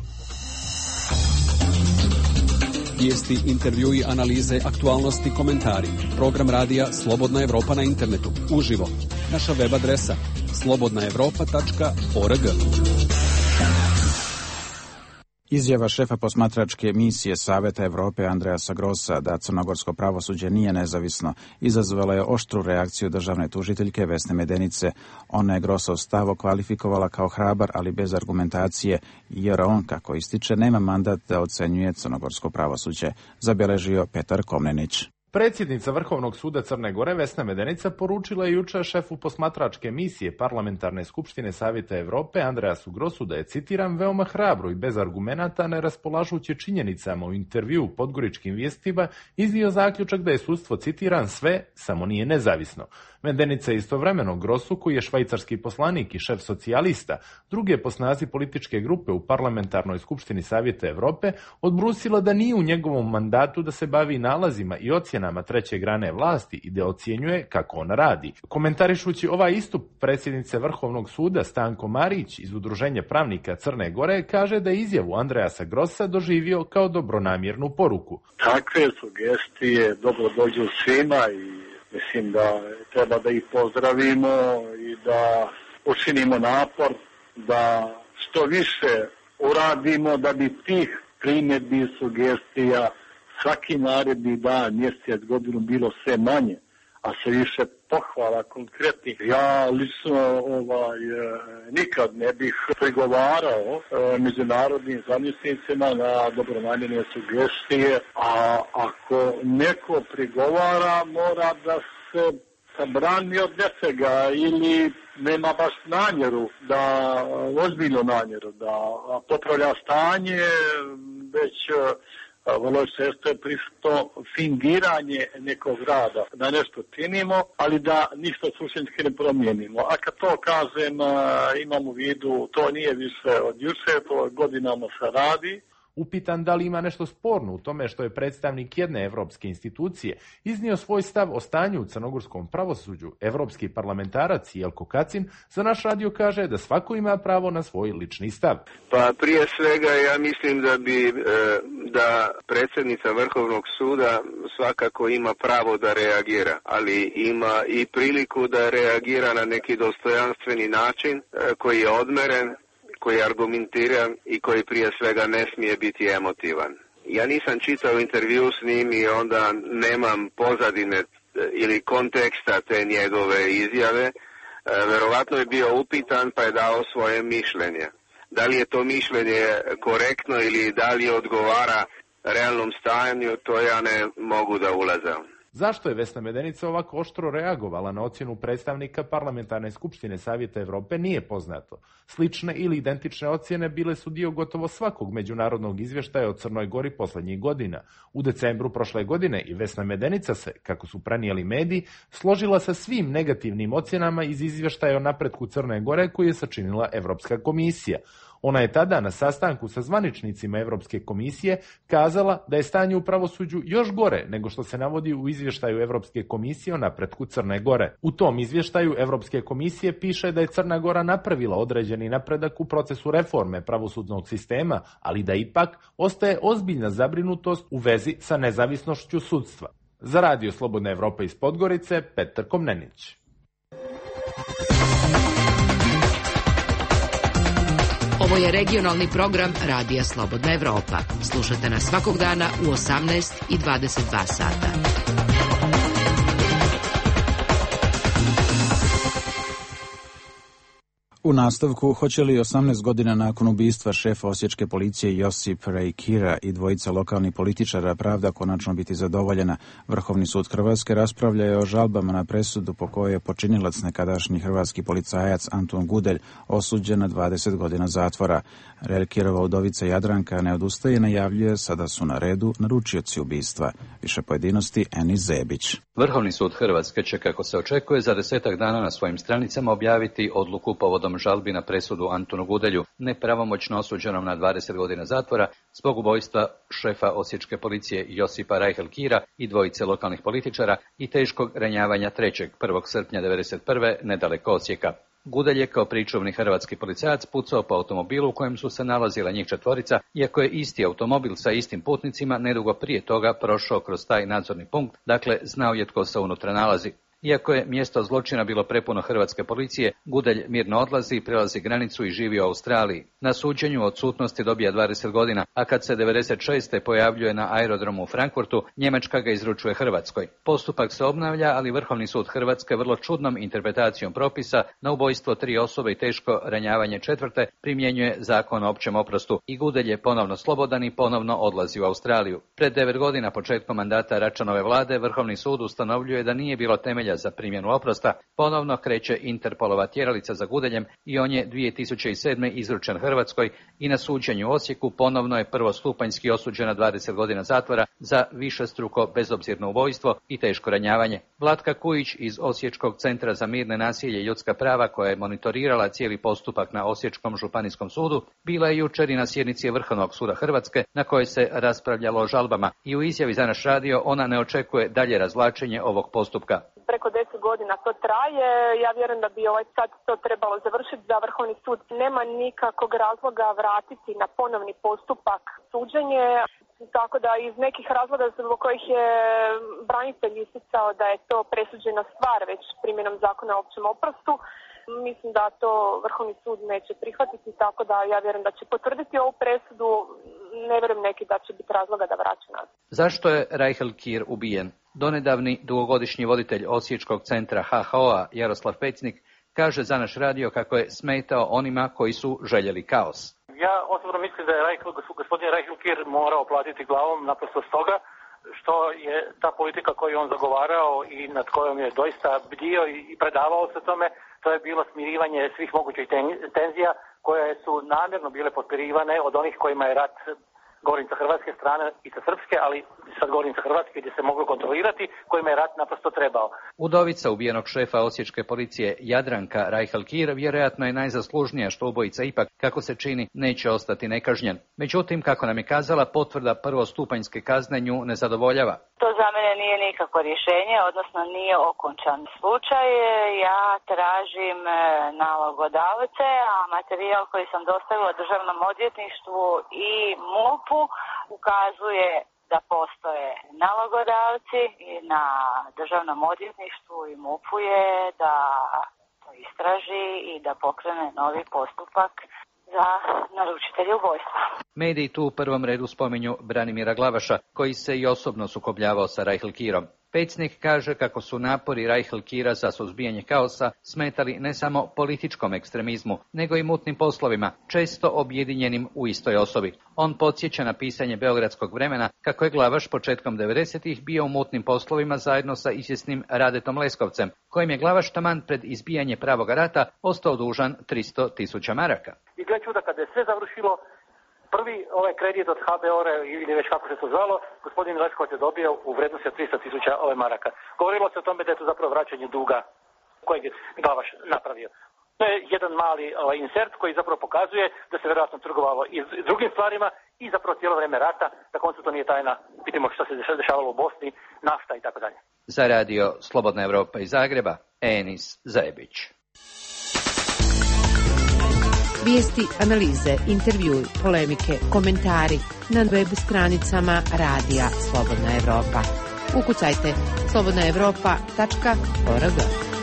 S2: Vijesti, intervjui, analize, aktualnosti, komentari. Program radija Slobodna Evropa na internetu. Uživo. Naša web adresa slobodna evropa tačka org.
S1: Izjava šefa posmatračke misije Saveta Evrope Andreasa Grossa da crnogorsko pravosuđe nije nezavisno izazvala je oštru reakciju državne tužiteljke Vesne Medenice. Ona je Grossov stav kvalifikovala kao hrabar, ali bez argumentacije, jer on, kako ističe, nema mandat da ocenjuje crnogorsko pravosuđe, zabeležio Petar Komnenić.
S27: Predsjednica Vrhovnog suda Crne Gore Vesna Medenica poručila je juče šefu posmatračke misije Parlamentarne skupštine Savjeta Evrope Andreasu Grossu da je, citiram, veoma hrabro i bez argumenata, ne raspolažući činjenicama u intervju u Podgoričkim vijestima, iznio zaključak da je sudstvo, citiram, sve, samo nije nezavisno. Medenica je istovremeno Grossu, koji je švajcarski poslanik i šef socijalista, druge po snazi političke grupe u Parlamentarnoj skupštini Savjeta Evrope, odbrusila da nije u njegovom mandatu da se bavi nalazima i ocjenama ocjenama treće grane vlasti i da ocjenjuje kako ona radi. Komentarišući ovaj istup predsjednice Vrhovnog suda Stanko Marić iz Udruženja pravnika Crne Gore kaže da je izjavu Andreasa Grossa doživio kao dobronamjernu poruku.
S4: Takve sugestije dobro dođu svima i mislim da treba da ih pozdravimo i da učinimo napor da što više uradimo da bi tih primjedbi i sugestija svaki naredni dan, mjesec, godinu bilo sve manje, a sve više pohvala konkretnih. Ja lično ovaj, nikad ne bih prigovarao međunarodnim zamislicima na dobronamjerne sugestije, a ako neko prigovara mora da se brani od nečega ili nema baš namjeru, da ozbiljnu namjeru, da popravlja stanje, već vrlo često je prisutno fingiranje nekog rada, da nešto činimo, ali da ništa suštinski ne promijenimo. A kad to kažem, imam u vidu, to nije više od juče, to godinama se radi.
S27: Upitan da li ima nešto sporno u tome što je predstavnik jedne evropske institucije iznio svoj stav o stanju u crnogorskom pravosuđu, evropski parlamentarac Jelko Kacin za naš radio kaže da svako ima pravo na svoj lični stav.
S10: Pa prije svega ja mislim da bi da predsjednica Vrhovnog suda svakako ima pravo da reagira, ali ima i priliku da reagira na neki dostojanstveni način koji je odmeren, koji je argumentiran i koji prije svega ne smije biti emotivan. Ja nisam čitao intervju s njim i onda nemam pozadine ili konteksta te njegove izjave. Verovatno je bio upitan pa je dao svoje mišljenje. Da li je to mišljenje korektno ili da li odgovara realnom stanju, to ja ne mogu da ulazam.
S27: Zašto je Vesna Medenica ovako oštro reagovala na ocjenu predstavnika Parlamentarne skupštine Savjeta Evrope nije poznato. Slične ili identične ocjene bile su dio gotovo svakog međunarodnog izvještaja o Crnoj Gori posljednjih godina. U decembru prošle godine i Vesna Medenica se, kako su prenijeli mediji, složila sa svim negativnim ocjenama iz izvještaja o napretku Crne Gore koji je sačinila Evropska komisija. Ona je tada na sastanku sa zvaničnicima Evropske komisije kazala da je stanje u pravosuđu još gore nego što se navodi u izvještaju Evropske komisije o napretku Crne Gore. U tom izvještaju Evropske komisije piše da je Crna Gora napravila određeni napredak u procesu reforme pravosudnog sistema, ali da ipak ostaje ozbiljna zabrinutost u vezi sa nezavisnošću sudstva. Za Radio Slobodna Evropa iz Podgorice, Petar Komnenić.
S20: Ovo je regionalni program Radija Slobodna Evropa. Slušajte nas svakog dana u osamnaest i dvadeset dva sata.
S1: U nastavku, hoće li osamnaest godina nakon ubistva šefa osječke policije Josip Rejkira i dvojica lokalnih političara pravda konačno biti zadovoljena? Vrhovni sud Hrvatske raspravlja je o žalbama na presudu po kojoj je počinilac nekadašnji hrvatski policajac Antun Gudelj osuđen na dvadeset godina zatvora. Rejkirova udovica Jadranka ne odustaje i najavljuje sada su na redu naručioci ubistva. Više pojedinosti Enis Zebić.
S5: Vrhovni sud Hrvatske će, kako se očekuje, za desetak dana na svojim stranicama objaviti odluku povodom žalbi na presudu Antunu Gudelju, nepravomoćno osuđenom na dvadeset godina zatvora zbog ubojstva šefa osječke policije Josipa Rejkira i dvojice lokalnih političara i teškog ranjavanja trećeg prvog srpnja devedeset prve nedaleko Osijeka. Gudelj je kao pričuvni hrvatski policajac pucao po automobilu u kojem su se nalazila njih četvorica, iako je isti automobil sa istim putnicima nedugo prije toga prošao kroz taj nadzorni punkt, dakle znao je tko se unutra nalazi. Iako je mjesto zločina bilo prepuno hrvatske policije, Gudelj mirno odlazi, prelazi granicu i živi u Australiji. Na suđenju odsutnosti dobija dvadeset godina, a kad se devedeset šeste pojavljuje na aerodromu u Frankfurtu, Njemačka ga izručuje Hrvatskoj. Postupak se obnavlja, ali Vrhovni sud Hrvatske vrlo čudnom interpretacijom propisa na ubojstvo tri osobe i teško ranjavanje četvrte primjenjuje zakon o općem oprostu i Gudelj je ponovno slobodan i ponovno odlazi u Australiju. Pred devet godina početkom mandata Račanove vlade Vrhovni sud ustanovljuje da nije bilo temelja temelja za primjenu oprosta, ponovno kreće Interpolova tjeralica za Gudeljem i on je dvije tisuće sedme izručen Hrvatskoj i na suđenju u Osijeku ponovno je prvostupanjski osuđen na dvadeset godina zatvora za višestruko bezobzirno ubojstvo i teško ranjavanje. Vlatka Kujić iz Osječkog centra za mirne nasilje i ljudska prava, koja je monitorirala cijeli postupak na Osječkom županijskom sudu, bila je jučer i na sjednici Vrhovnog suda Hrvatske na kojoj se raspravljalo o žalbama i u izjavi za naš radio ona ne očekuje dalje razvlačenje ovog postupka.
S9: Preko deset godina to traje, ja vjerujem da bi ovaj sad to trebalo završiti, da Vrhovni sud nema nikakvog razloga vratiti na ponovni postupak suđenje, tako da iz nekih razloga zbog kojih je branitelj isticao da je to presuđena stvar već primjenom zakona o općem oprostu, mislim da to Vrhovni sud neće prihvatiti, tako da ja vjerujem da će potvrditi ovu presudu, ne vjerujem neki da će biti razloga da vraća nas.
S5: Zašto je Rajhel Kir ubijen? Donedavni dugogodišnji voditelj Osječkog centra H H O-a Jaroslav Pecnik kaže za naš radio kako je smetao onima koji su željeli kaos.
S12: Ja osobno mislim da je Rajhel, gospodin Rajhel Kir morao platiti glavom naprosto stoga što je ta politika koju on zagovarao i nad kojom je doista bdio i predavao se tome, to je bilo smirivanje svih mogućih tenzija koje su namjerno bile potpirivane od onih kojima je rat, govorim sa hrvatske strane i sa srpske, ali sad govorim sa hrvatske gdje se moglo kontrolirati, kojima je rat naprosto trebao.
S5: Udovica ubijenog šefa osječke policije Jadranka Rajhel Kir vjerojatno je najzaslužnija što ubojica ipak, kako se čini, neće ostati nekažnjen. Međutim, kako nam je kazala, potvrda prvostupanjske kazne nju ne zadovoljava.
S11: To za mene nije nikakvo rješenje, odnosno nije okončan slučaj. Ja tražim nalogodavce, a materijal koji sam dostavila Državnom odvjetništvu i M U P-u ukazuje da postoje nalogodavci i na Državnom odvjetništvu i M U P-u je da to istraži i da pokrene novi postupak za naručitelje ubojstva.
S5: Mediji tu u prvom redu spominju Branimira Glavaša, koji se i osobno sukobljavao sa Rajhel Kirom. Pecnik kaže kako su napori Rajhel Kira za suzbijanje kaosa smetali ne samo političkom ekstremizmu, nego i mutnim poslovima, često objedinjenim u istoj osobi. On podsjeća na pisanje Beogradskog vremena kako je Glavaš početkom devedesetih bio u mutnim poslovima zajedno sa izvjesnim Radetom Leskovcem, kojim je Glavaš taman pred izbijanje pravoga rata ostao dužan tristo tisuća maraka.
S12: I gle čuda, kada je sve završilo, prvi ovaj kredit od H B O R-a ili već kako se to zvalo, gospodin Leskovac je dobio u vrednosti od tristo tisuća ove maraka. Govorilo se o tome da je to zapravo vraćanje duga kojeg je Glavaš napravio. To je jedan mali ovaj, insert koji zapravo pokazuje da se vjerojatno trgovalo i drugim stvarima i zapravo cijelo vrijeme rata, na koncu to nije tajna, vidimo što se dešavalo u Bosni, nafta i tako dalje.
S5: Za radio Slobodna Evropa iz Zagreba, Enis Zajebić.
S3: Vijesti, analize, intervjui, polemike, komentari na web stranicama Radija Slobodna Evropa. Ukucajte slobodna evropa tačka org.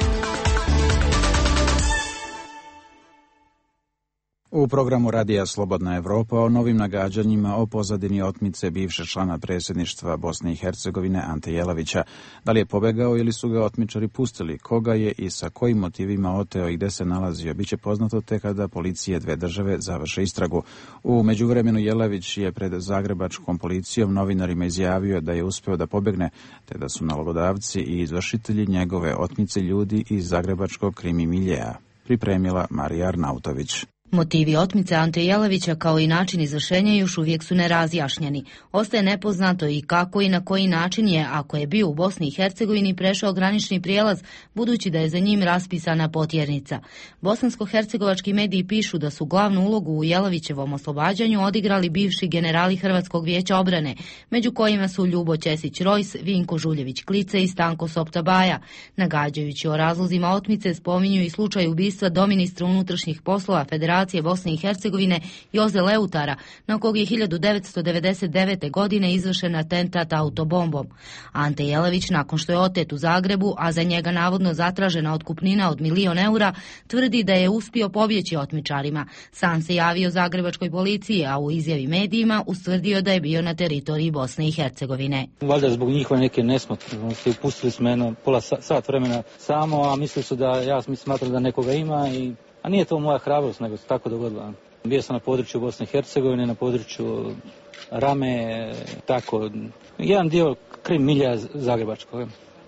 S1: U programu Radija Slobodna Evropa o novim nagađanjima o pozadini otmice bivšeg člana predsjedništva Bosne i Hercegovine Ante Jelavića. Da li je pobegao ili su ga otmičari pustili, koga je i sa kojim motivima oteo i gde se nalazio, biće poznato tek kada policije dve države završe istragu. U međuvremenu Jelavić je pred zagrebačkom policijom novinarima izjavio da je uspeo da pobegne, te da su nalogodavci i izvršitelji njegove otmice ljudi iz zagrebačkog krimi miljea. Pripremila Marija Arnautović.
S13: Motivi otmice Ante Jelavića kao i način izvršenja još uvijek su nerazjašnjeni. Ostaje nepoznato i kako i na koji način je, ako je bio u Bosni i Hercegovini, prešao granični prijelaz, budući da je za njim raspisana potjernica. Bosansko-hercegovački mediji pišu da su glavnu ulogu u Jelavićevom oslobađanju odigrali bivši generali Hrvatskog vijeća obrane, među kojima su Ljubo Ćesić-Rojs, Vinko Žuljević-Klice i Stanko Sopta-Baja. Nagađajući o razlozima otmice spominju i slučaj ubistva doministra unutrašnjih poslova Federacije Bosne i Hercegovine Joze Leutara, na kog je hiljadu devetsto devedeset devete. godine izvršen atentat autobombom. Ante Jelavić, nakon što je otet u Zagrebu, a za njega navodno zatražena otkupnina od milion eura, tvrdi da je uspio pobjeći otmičarima. Sam se javio zagrebačkoj policiji, a u izjavi medijima ustvrdio da je bio na teritoriji Bosne i Hercegovine.
S24: Valjda zbog njihove neke nesmotrnosti pustili smo jedno pola sat vremena samo, a mislili su da ja smatram da nekoga ima i a nije to moja hrabrost, nego se tako dogodilo. Bio sam na području Bosne i Hercegovine, na području Rame, tako, jedan dio krim milja zagrebačkog.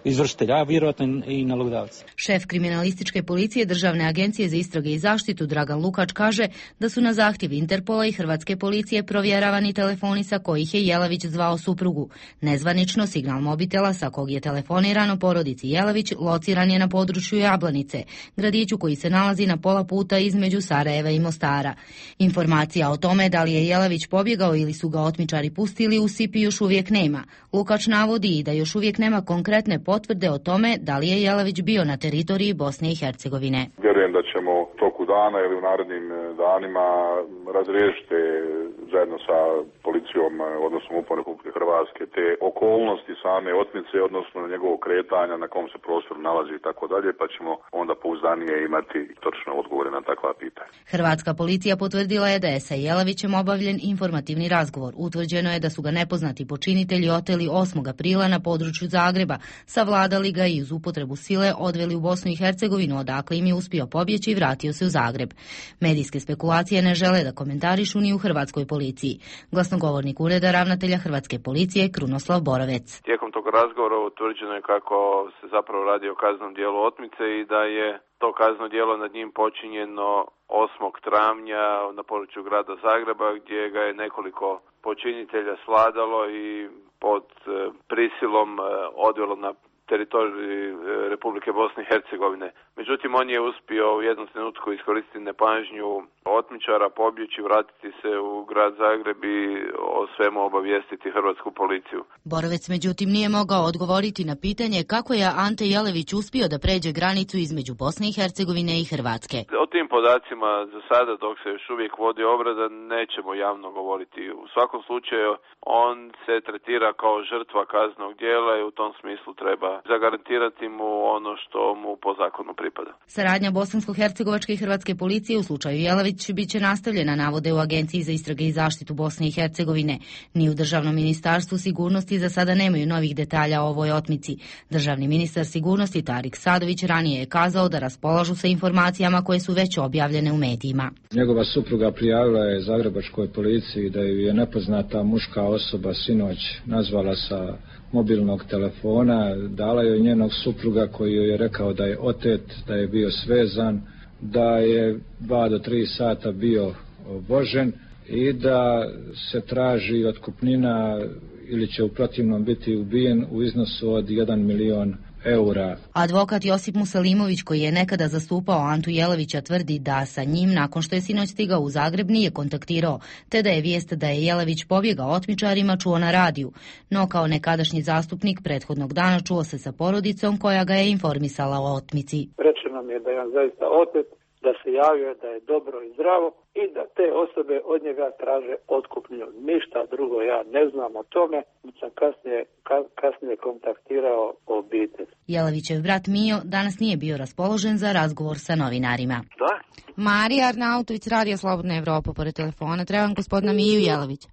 S24: izvršitelja, a vjerojatno i nalogodavac.
S13: Šef kriminalističke policije Državne agencije za istrage i zaštitu Dragan Lukač kaže da su na zahtjev Interpola i hrvatske policije provjeravani telefoni sa kojih je Jelavić zvao suprugu. Nezvanično signal mobitela sa kog je telefonirano porodici Jelavić lociran je na području Jablanice, gradiću koji se nalazi na pola puta između Sarajeva i Mostara. Informacija o tome da li je Jelavić pobjegao ili su ga otmičari pustili u Sipi još uvijek nema. Lukač navodi i da još uvijek nema konkretne potvrde o tome da li je Jelavić bio na teritoriji Bosne i Hercegovine.
S6: Vjerujem da ćemo toku dana ili u narednim danima razriješiti zajedno sa policijom, odnosno M U P-om Republike Hrvatske, te okolnosti same otmice, odnosno njegovog kretanja, na kom se prostoru nalazi i tako dalje, pa ćemo onda pouzdanije imati točno odgovore na takva pitanja.
S13: Hrvatska policija potvrdila je da je sa Jelavićem obavljen informativni razgovor. Utvrđeno je da su ga nepoznati počinitelji oteli osmog aprila na području Zagreba, savladali ga i uz upotrebu sile odveli u Bosnu i Hercegovinu, odakle im je uspio pobjeći i vratio se u Zagreb. Medijske spekulacije ne žele da komentarišu ni u hrvatskoj policiji. Glasnogovornik ureda ravnatelja Hrvatske policije Krunoslav Borovec.
S10: Tijekom tog razgovora utvrđeno je kako se zapravo radi o kaznenom dijelu otmice i da je to kazneno djelo nad njim počinjeno osmog travnja na području grada Zagreba, gdje ga je nekoliko počinitelja sladalo i pod prisilom odvelo na teritoriji Republike Bosne i Hercegovine. Međutim, on je uspio u jednom trenutku iskoristiti nepažnju otmičara, pobjeći, vratiti se u grad Zagreb i o svemu obavijestiti hrvatsku policiju.
S13: Borovec međutim nije mogao odgovoriti na pitanje kako je Ante Jelavić uspio da pređe granicu između Bosne i Hercegovine i Hrvatske.
S10: O tim podacima za sada, dok se još uvijek vodi obrada, nećemo javno govoriti. U svakom slučaju on se tretira kao žrtva kaznenog djela i u tom smislu treba zagarantirati mu ono što mu po zakonu pripada.
S13: Saradnja bosansko-hercegovačke i hrvatske policije u slučaju Jelavić bit će nastavljena, navode u Agenciji za istrage i zaštitu Bosne i Hercegovine. Ni u Državnom ministarstvu sigurnosti za sada nemaju novih detalja o ovoj otmici. Državni ministar sigurnosti Tarik Sadović ranije je kazao da raspolažu sa informacijama koje su već objavljene u medijima.
S14: Njegova supruga prijavila je zagrebačkoj policiji da ju je nepoznata muška osoba sinoć nazvala sa mobilnog telefona, dala joj njenog supruga koji joj je rekao da je otet, da je bio svezan, da je dva do tri sata bio vožen i da se traži otkupnina ili će u protivnom biti ubijen u iznosu od jedan milion eura.
S13: Advokat Josip Musalimović, koji je nekada zastupao Antu Jelavića, tvrdi da sa njim, nakon što je sinoć stigao u Zagreb, nije kontaktirao, te da je vijest da je Jelavić pobjegao otmičarima čuo na radiju. No kao nekadašnji zastupnik prethodnog dana čuo se sa porodicom koja ga je informisala o otmici.
S15: Rečeno mi je da je on zaista otet, da se javio da je dobro i zdravo i da te osobe od njega traže otkupninu. Ništa drugo ja ne znam o tome, sam kasnije, kasnije kontaktirao obitelj.
S13: Jelavićev brat Mio danas nije bio raspoložen za razgovor sa novinarima.
S15: Da?
S13: Marija Arnautović, Radio Slobodna Evropa, pored telefona. Trebam gospodina Miju Jelavića.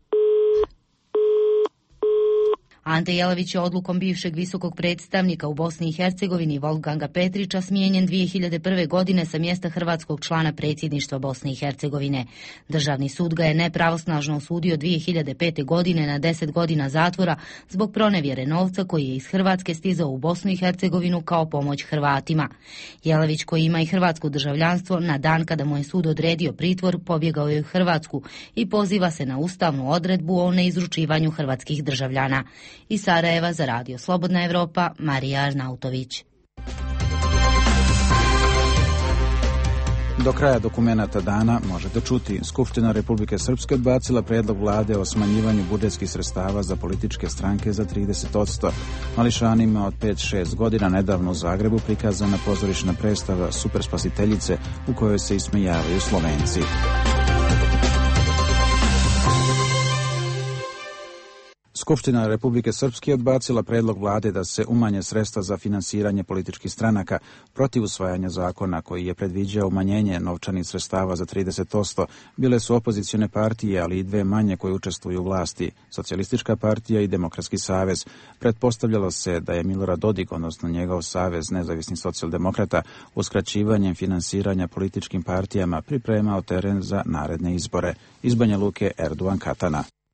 S13: Ante Jelavić je odlukom bivšeg visokog predstavnika u Bosni i Hercegovini Wolfganga Petrića smijenjen dvije hiljade prve. godine sa mjesta hrvatskog člana predsjedništva Bosne i Hercegovine. Državni sud ga je nepravosnažno osudio dvije hiljade pete. godine na deset godina zatvora zbog pronevjere novca koji je iz Hrvatske stizao u Bosnu i Hercegovinu kao pomoć Hrvatima. Jelavić, koji ima i hrvatsko državljanstvo, na dan kada mu je sud odredio pritvor, pobjegao je u Hrvatsku i poziva se na ustavnu odredbu o neizručivanju hrvatskih državljana. Iz Sarajeva za Radio Slobodna Evropa, Marija Arnautović.
S1: Do kraja dokumenata dana možete čuti: Skupština Republike Srpske odbacila predlog vlade o smanjivanju budžetskih sredstava za političke stranke za trideset posto. Mališanima od pet šest godina nedavno u Zagrebu prikazana pozorišna predstava Super spasiteljice u kojoj se ismejavaju Slovenci. Skupština Republike Srpske odbacila predlog vlade da se umanje sredstva za finansiranje političkih stranaka protiv usvajanja zakona koji je predviđao umanjenje novčanih sredstava za trideset posto. Bile su opozicione partije, ali i dve manje koje učestvuju u vlasti, Socijalistička partija i Demokratski savez. Pretpostavljalo se da je Milorad Dodik, odnosno njegov savez nezavisnih socijaldemokrata, uskraćivanjem finansiranja političkim partijama pripremao teren za naredne izbore. Iz Banja Luke, Erdogan Katana.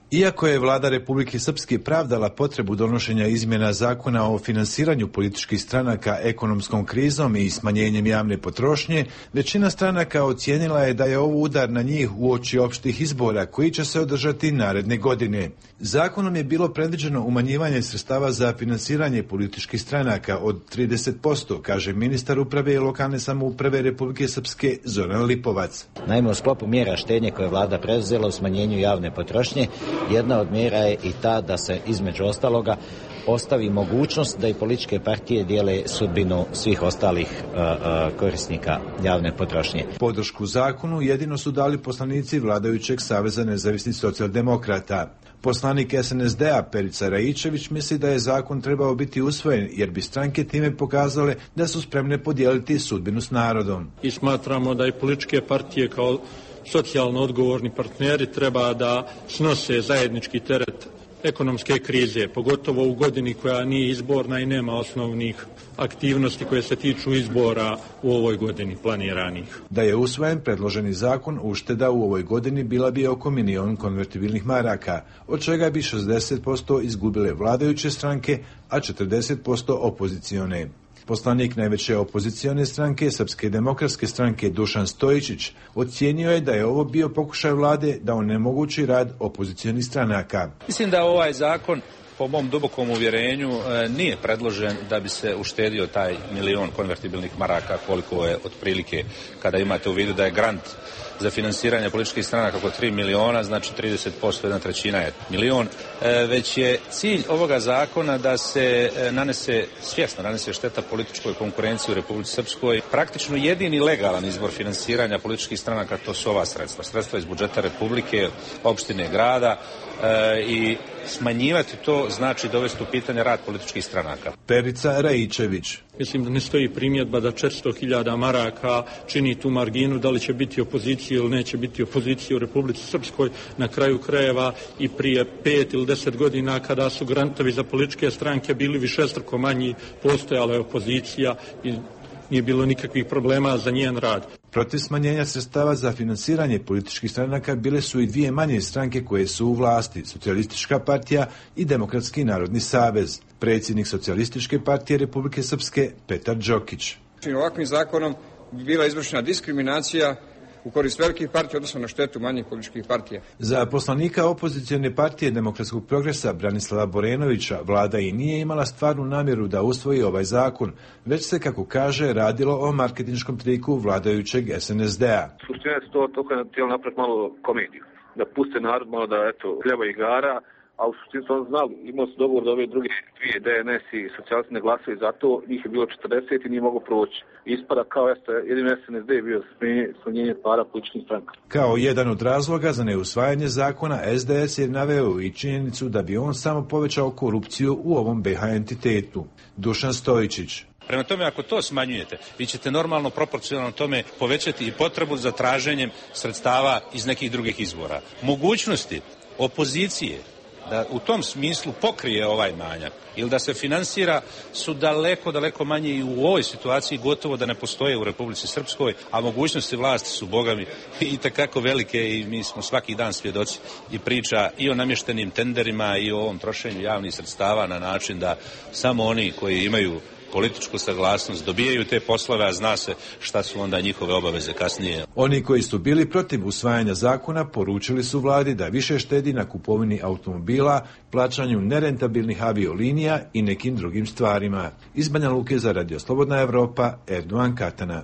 S7: Iako je vlada Republike Srpske pravdala potrebu donošenja izmjena zakona o finansiranju političkih stranaka ekonomskom krizom i smanjenjem javne potrošnje, većina stranaka ocijenila je da je ovo udar na njih uoči opštih izbora koji će se održati naredne godine. Zakonom je bilo predviđeno umanjivanje sredstava za finansiranje političkih stranaka od trideset posto, kaže ministar uprave i lokalne samouprave Republike Srpske Zoran Lipovac.
S25: Naime, u sklopu mjera štednje koje je vlada preuzela u smanjenju javne potrošnje, jedna od mjera je i ta da se između ostaloga ostavi mogućnost da i političke partije dijele sudbinu svih ostalih uh, uh, korisnika javne potrošnje.
S7: Podršku zakonu jedino su dali poslanici vladajućeg Saveza nezavisnih socijaldemokrata. Poslanik es en es de a Perica Raičević misli da je zakon trebao biti usvojen jer bi stranke time pokazale da su spremne podijeliti sudbinu s narodom.
S8: I smatramo da i političke partije kao socijalno odgovorni partneri treba da snose zajednički teret ekonomske krize, pogotovo u godini koja nije izborna i nema osnovnih aktivnosti koje se tiču izbora u ovoj godini planiranih.
S7: Da je usvojen predloženi zakon, ušteda u ovoj godini bila bi oko milion konvertibilnih maraka, od čega bi šezdeset posto izgubile vladajuće stranke, a četrdeset posto opozicione. Poslanik najveće opozicione stranke, Srpske demokratske stranke Dušan Stojičić, ocijenio je da je ovo bio pokušaj vlade da onemogući rad opozicionih stranaka.
S16: Mislim da ovaj zakon, po mom dubokom uvjerenju, nije predložen da bi se uštedio taj milion konvertibilnih maraka, koliko je otprilike kada imate u vidu da je grant za finansiranje političkih stranaka oko tri miliona, znači trideset posto, jedna trećina je milion, e, već je cilj ovoga zakona da se e, nanese, svjesno nanese šteta političkoj konkurenciji u Republici Srpskoj. Praktično jedini legalan izvor finansiranja političkih stranaka to su ova sredstva. Sredstva iz budžeta Republike, opštine, grada e, i smanjivati to znači dovesti u pitanje rad političkih stranaka.
S7: Perica Raičević.
S8: Mislim da ne stoji primjedba da četiristo hiljada maraka čini tu marginu, da li će biti opozicija ili neće biti opozicija u Republici Srpskoj. Na kraju krajeva i prije pet ili deset godina kada su grantovi za političke stranke bili višestruko manji, postojala je opozicija i nije bilo nikakvih problema za njen rad.
S7: Protiv smanjenja sredstava za finansiranje političkih stranaka bile su i dvije manje stranke koje su u vlasti, Socijalistička partija i Demokratski narodni savez. Predsjednik Socijalističke partije Republike Srpske Petar Đokić.
S17: Ovakvim zakonom bi bila izvršena diskriminacija u korist velikih partija, odnosno na štetu manjih političkih partija.
S7: Za poslanika opozicione partije Demokratskog progresa Branislava Borenovića vlada i nije imala stvarnu namjeru da usvoji ovaj zakon, već se, kako kaže, radilo o marketinškom triku vladajućeg es en es de a.
S18: Suština je to toliko je htjelo napraviti malo komediju, da puste narod malo da eto hljeba igara, a u suštini su on znali, imao su dogovor da ove druge dvije de en es i socijalisti ne glasaju za to, njih je bilo četrdeset i nije moglo proći. Ispada kao jeste, jedin es en es de je bio smanjenje para političkim strankama.
S7: Kao jedan od razloga za neusvajanje zakona, es de es je naveo i činjenicu da bi on samo povećao korupciju u ovom be ha entitetu. Dušan Stojičić.
S16: Prema tome, ako to smanjujete, vi ćete normalno proporcionalno tome povećati i potrebu za traženjem sredstava iz nekih drugih izvora. Mogućnosti opozicije da u tom smislu pokrije ovaj manjak ili da se finansira su daleko, daleko manje i u ovoj situaciji gotovo da ne postoje u Republici Srpskoj, a mogućnosti vlasti su, bogami, i tekako velike i mi smo svaki dan svjedoci i priča i o namještenim tenderima i o ovom trošenju javnih sredstava na način da samo oni koji imaju političku saglasnost dobijaju te poslove, a zna se šta su onda njihove obaveze kasnije.
S7: Oni koji su bili protiv usvajanja zakona poručili su vladi da više štedi na kupovini automobila, plaćanju nerentabilnih aviolinija i nekim drugim stvarima. Iz Banja Luke za Radio Slobodna Evropa, Erdovan Katana.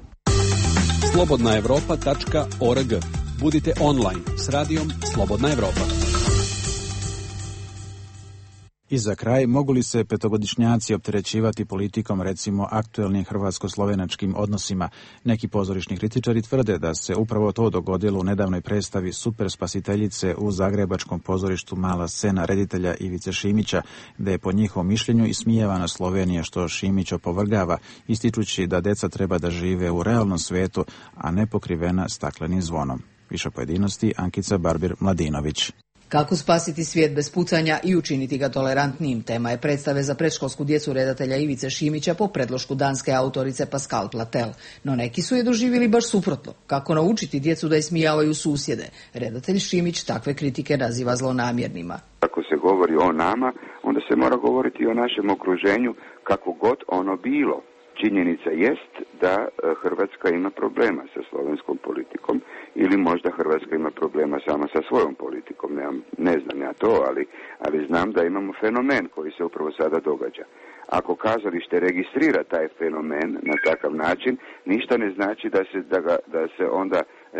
S2: slobodna evropa tačka org. Budite online s radijom Slobodna Evropa.
S1: I za kraj, mogu li se petogodišnjaci opterećivati politikom, recimo aktuelnim hrvatsko-slovenačkim odnosima? Neki pozorišni kritičari tvrde da se upravo to dogodilo u nedavnoj predstavi Super spasiteljice u zagrebačkom pozorištu Mala scena reditelja Ivice Šimića, da je po njihovom mišljenju ismijavana Slovenija, što Šimić opovrgava, ističući da deca treba da žive u realnom svetu, a ne pokrivena staklenim zvonom. Više pojedinosti Ankica Barbir Mladinović.
S4: Kako spasiti svijet bez pucanja i učiniti ga tolerantnijim, tema je predstave za predškolsku djecu redatelja Ivice Šimića po predlošku danske autorice Pascal Platel. No neki su je doživjeli baš suprotno. Kako naučiti djecu da ismijavaju susjede? Redatelj Šimić takve kritike naziva zlonamjernima.
S19: Ako se govori o nama, onda se mora govoriti i o našem okruženju kako god ono bilo. Činjenica jest da Hrvatska ima problema sa slovenskom politikom ili možda Hrvatska ima problema sama sa svojom politikom. Ne, ne znam ja to, ali, ali znam da imamo fenomen koji se upravo sada događa. Ako kazalište registrira taj fenomen na takav način, ništa ne znači da se, da ga, da se onda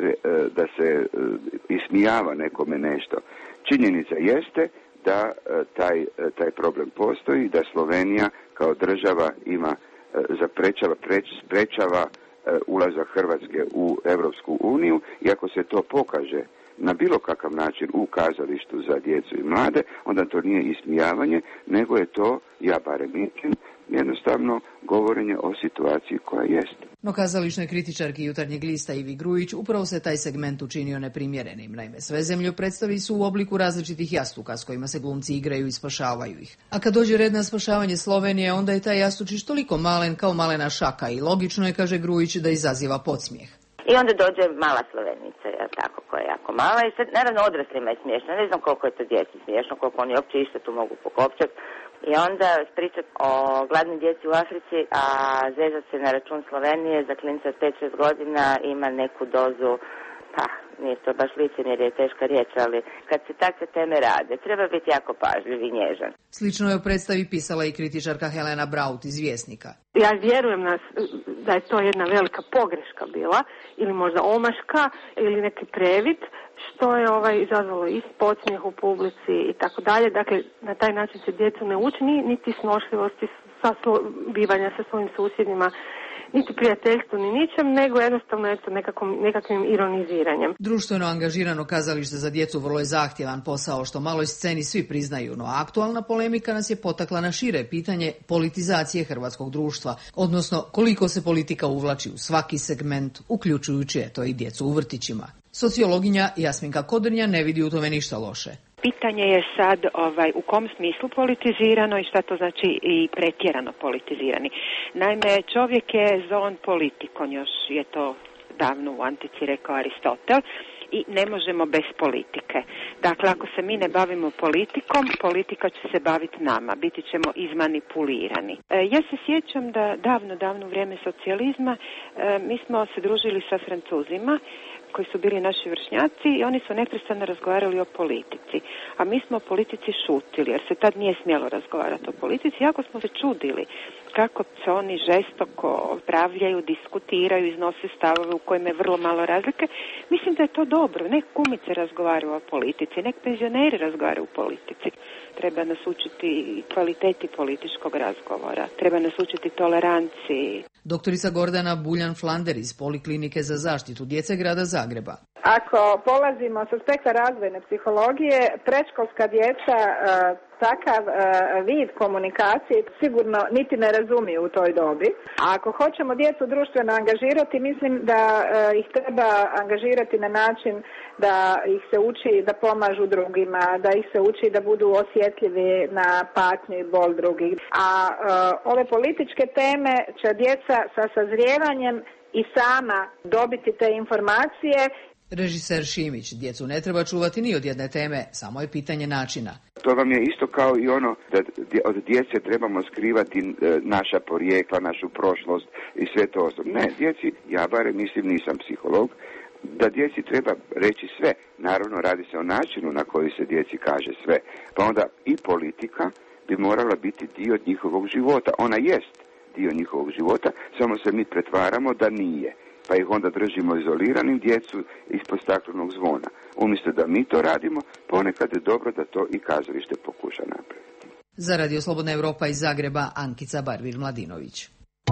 S19: da se ismijava nekome nešto. Činjenica jeste da taj, taj problem postoji, da Slovenija kao država ima zaprečava, preč, sprečava e, ulazak Hrvatske u Europsku uniju i ako se to pokaže na bilo kakav način u kazalištu za djecu i mlade, onda to nije ismijavanje, nego je to, ja barem mislim, jednostavno govorenje o situaciji koja jest.
S4: No kazališnoj kritičarki Jutarnjeg lista Ivi Grujić upravo se taj segment učinio neprimjerenim. Naime, sve zemlje u predstavi su u obliku različitih jastuka s kojima se glumci igraju i spašavaju ih. A kad dođe red na spašavanje Slovenije, onda je taj jastučić toliko malen kao malena šaka i logično je, kaže Grujić, da izaziva podsmijeh.
S21: I onda dođe mala Slovenica, jel tako, koja je jako mala i sad, naravno, odraslima je smiješno. Ne znam koliko je to djeci smiješno, koliko oni uopće išta tu mogu pokopčati. I onda pričat o gladnoj djeci u Africi, a zezat se na račun Slovenije za klinca od pet šest godina ima neku dozu, pa nije to baš licemjer, je teška riječ, ali kad se takve teme rade, treba biti jako pažljiv i nježan.
S4: Slično je u predstavi pisala i kritičarka Helena Braut iz Vjesnika.
S22: Ja vjerujem nas, da je to jedna velika pogreška bila, ili možda omaška, ili neki previd, što je ovaj izazvalo i podsmijeh u publici i tako dalje. Dakle, na taj način se djecu ne uči niti snošljivosti sa bivanja sa svojim susjedima, niti prijateljstvu, ni ničem, nego jednostavno eto, nekakvom, nekakvim ironiziranjem.
S4: Društveno angažirano kazalište za djecu vrlo je zahtjevan posao, što maloj sceni svi priznaju, no aktualna polemika nas je potakla na šire pitanje politizacije hrvatskog društva, odnosno koliko se politika uvlači u svaki segment, uključujući eto i djecu u vrtićima. Sociologinja Jasminka Kodrnja ne vidi u tome ništa loše.
S23: Pitanje je sad ovaj, u kom smislu politizirano i šta to znači i pretjerano politizirani. Naime, čovjek je zoon politikon, još je to davno u antici rekao Aristotel, i ne možemo bez politike. Dakle, ako se mi ne bavimo politikom, politika će se baviti nama, biti ćemo izmanipulirani. E, ja se sjećam da davno, davno u vrijeme socijalizma e, mi smo se družili sa Francuzima, koji su bili naši vršnjaci i oni su neprestano razgovarali o politici. A mi smo o politici šutili, jer se tad nije smjelo razgovarati o politici. Jako smo se čudili kako se oni žestoko pravljaju, diskutiraju, iznose stavove u kojima je vrlo malo razlike. Mislim da je to dobro. Nek kumice razgovaraju o politici, nek penzioneri razgovaraju o politici. Treba nas učiti kvaliteti političkog razgovora. Treba nas učiti toleranciji.
S4: Doktorica Gordana Buljan-Flander iz Poliklinike za zaštitu djece grada Zagreba.
S26: Ako polazimo s aspekta razvojne psihologije, predškolska djeca e, takav e, vid komunikacije sigurno niti ne razumiju u toj dobi. A ako hoćemo djecu društveno angažirati, mislim da e, ih treba angažirati na način da ih se uči da pomažu drugima, da ih se uči da budu osjetljivi na patnju i bol drugih. A e, ove političke teme će djeca sa sazrijevanjem i sama dobiti te informacije.
S4: Režiser Šimić, djecu ne treba čuvati ni od jedne teme, samo je pitanje načina.
S19: To vam je isto kao i ono da od djece trebamo skrivati naša porijekla, našu prošlost i sve to ostalo. Ne, djeci, ja barem mislim, nisam psiholog, da djeci treba reći sve. Naravno, radi se o načinu na koji se djeci kaže sve. Pa onda i politika bi morala biti dio njihovog života. Ona jest dio njihovog života, samo se mi pretvaramo da nije. Pa ih onda držimo izoliranim, djecu ispod staklenog zvona. Umjesto da mi to radimo, ponekad je dobro da to i kazalište pokuša napraviti.
S4: Za Radio Slobodna Evropa iz Zagreba, Ankica Barvir-Mladinović.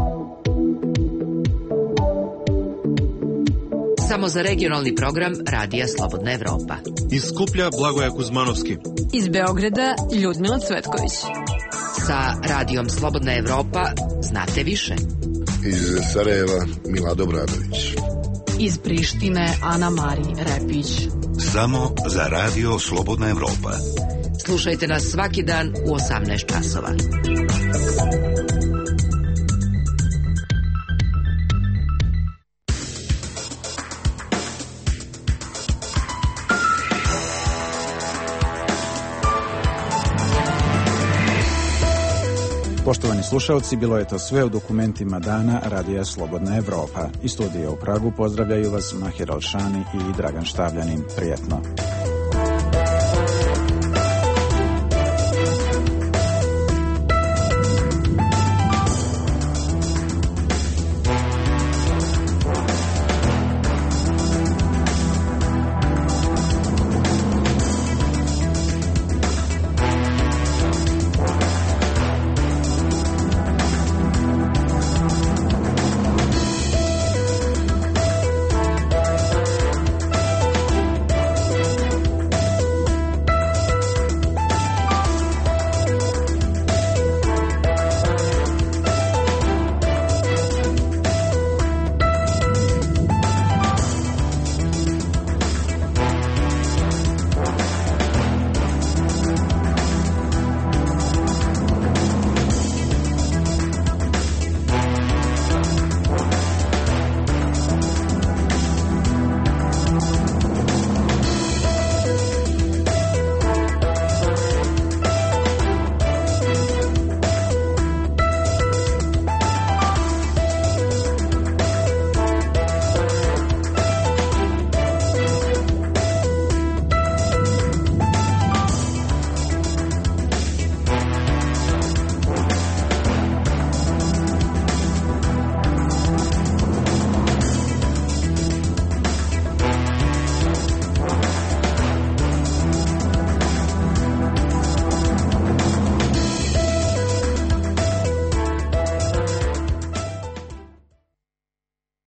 S20: Samo za regionalni program Radija Slobodna Evropa.
S27: Iz Skuplja Blagoja Kuzmanovski.
S28: Iz Beograda Ljudmila Cvetković.
S20: Sa Radijom Slobodna Evropa znate više.
S27: Iz Sarajeva Mila Dobradović.
S28: Iz Prištine Ana Mari Repić.
S3: Samo za Radio Slobodna Evropa.
S20: Slušajte nas svaki dan u osamnaest časova.
S1: Poštovani slušalci, bilo je to sve u dokumentima dana Radija Slobodna Evropa. Iz studija u Pragu pozdravljaju vas Mahir Alšani i Dragan Štavljanin. Prijetno.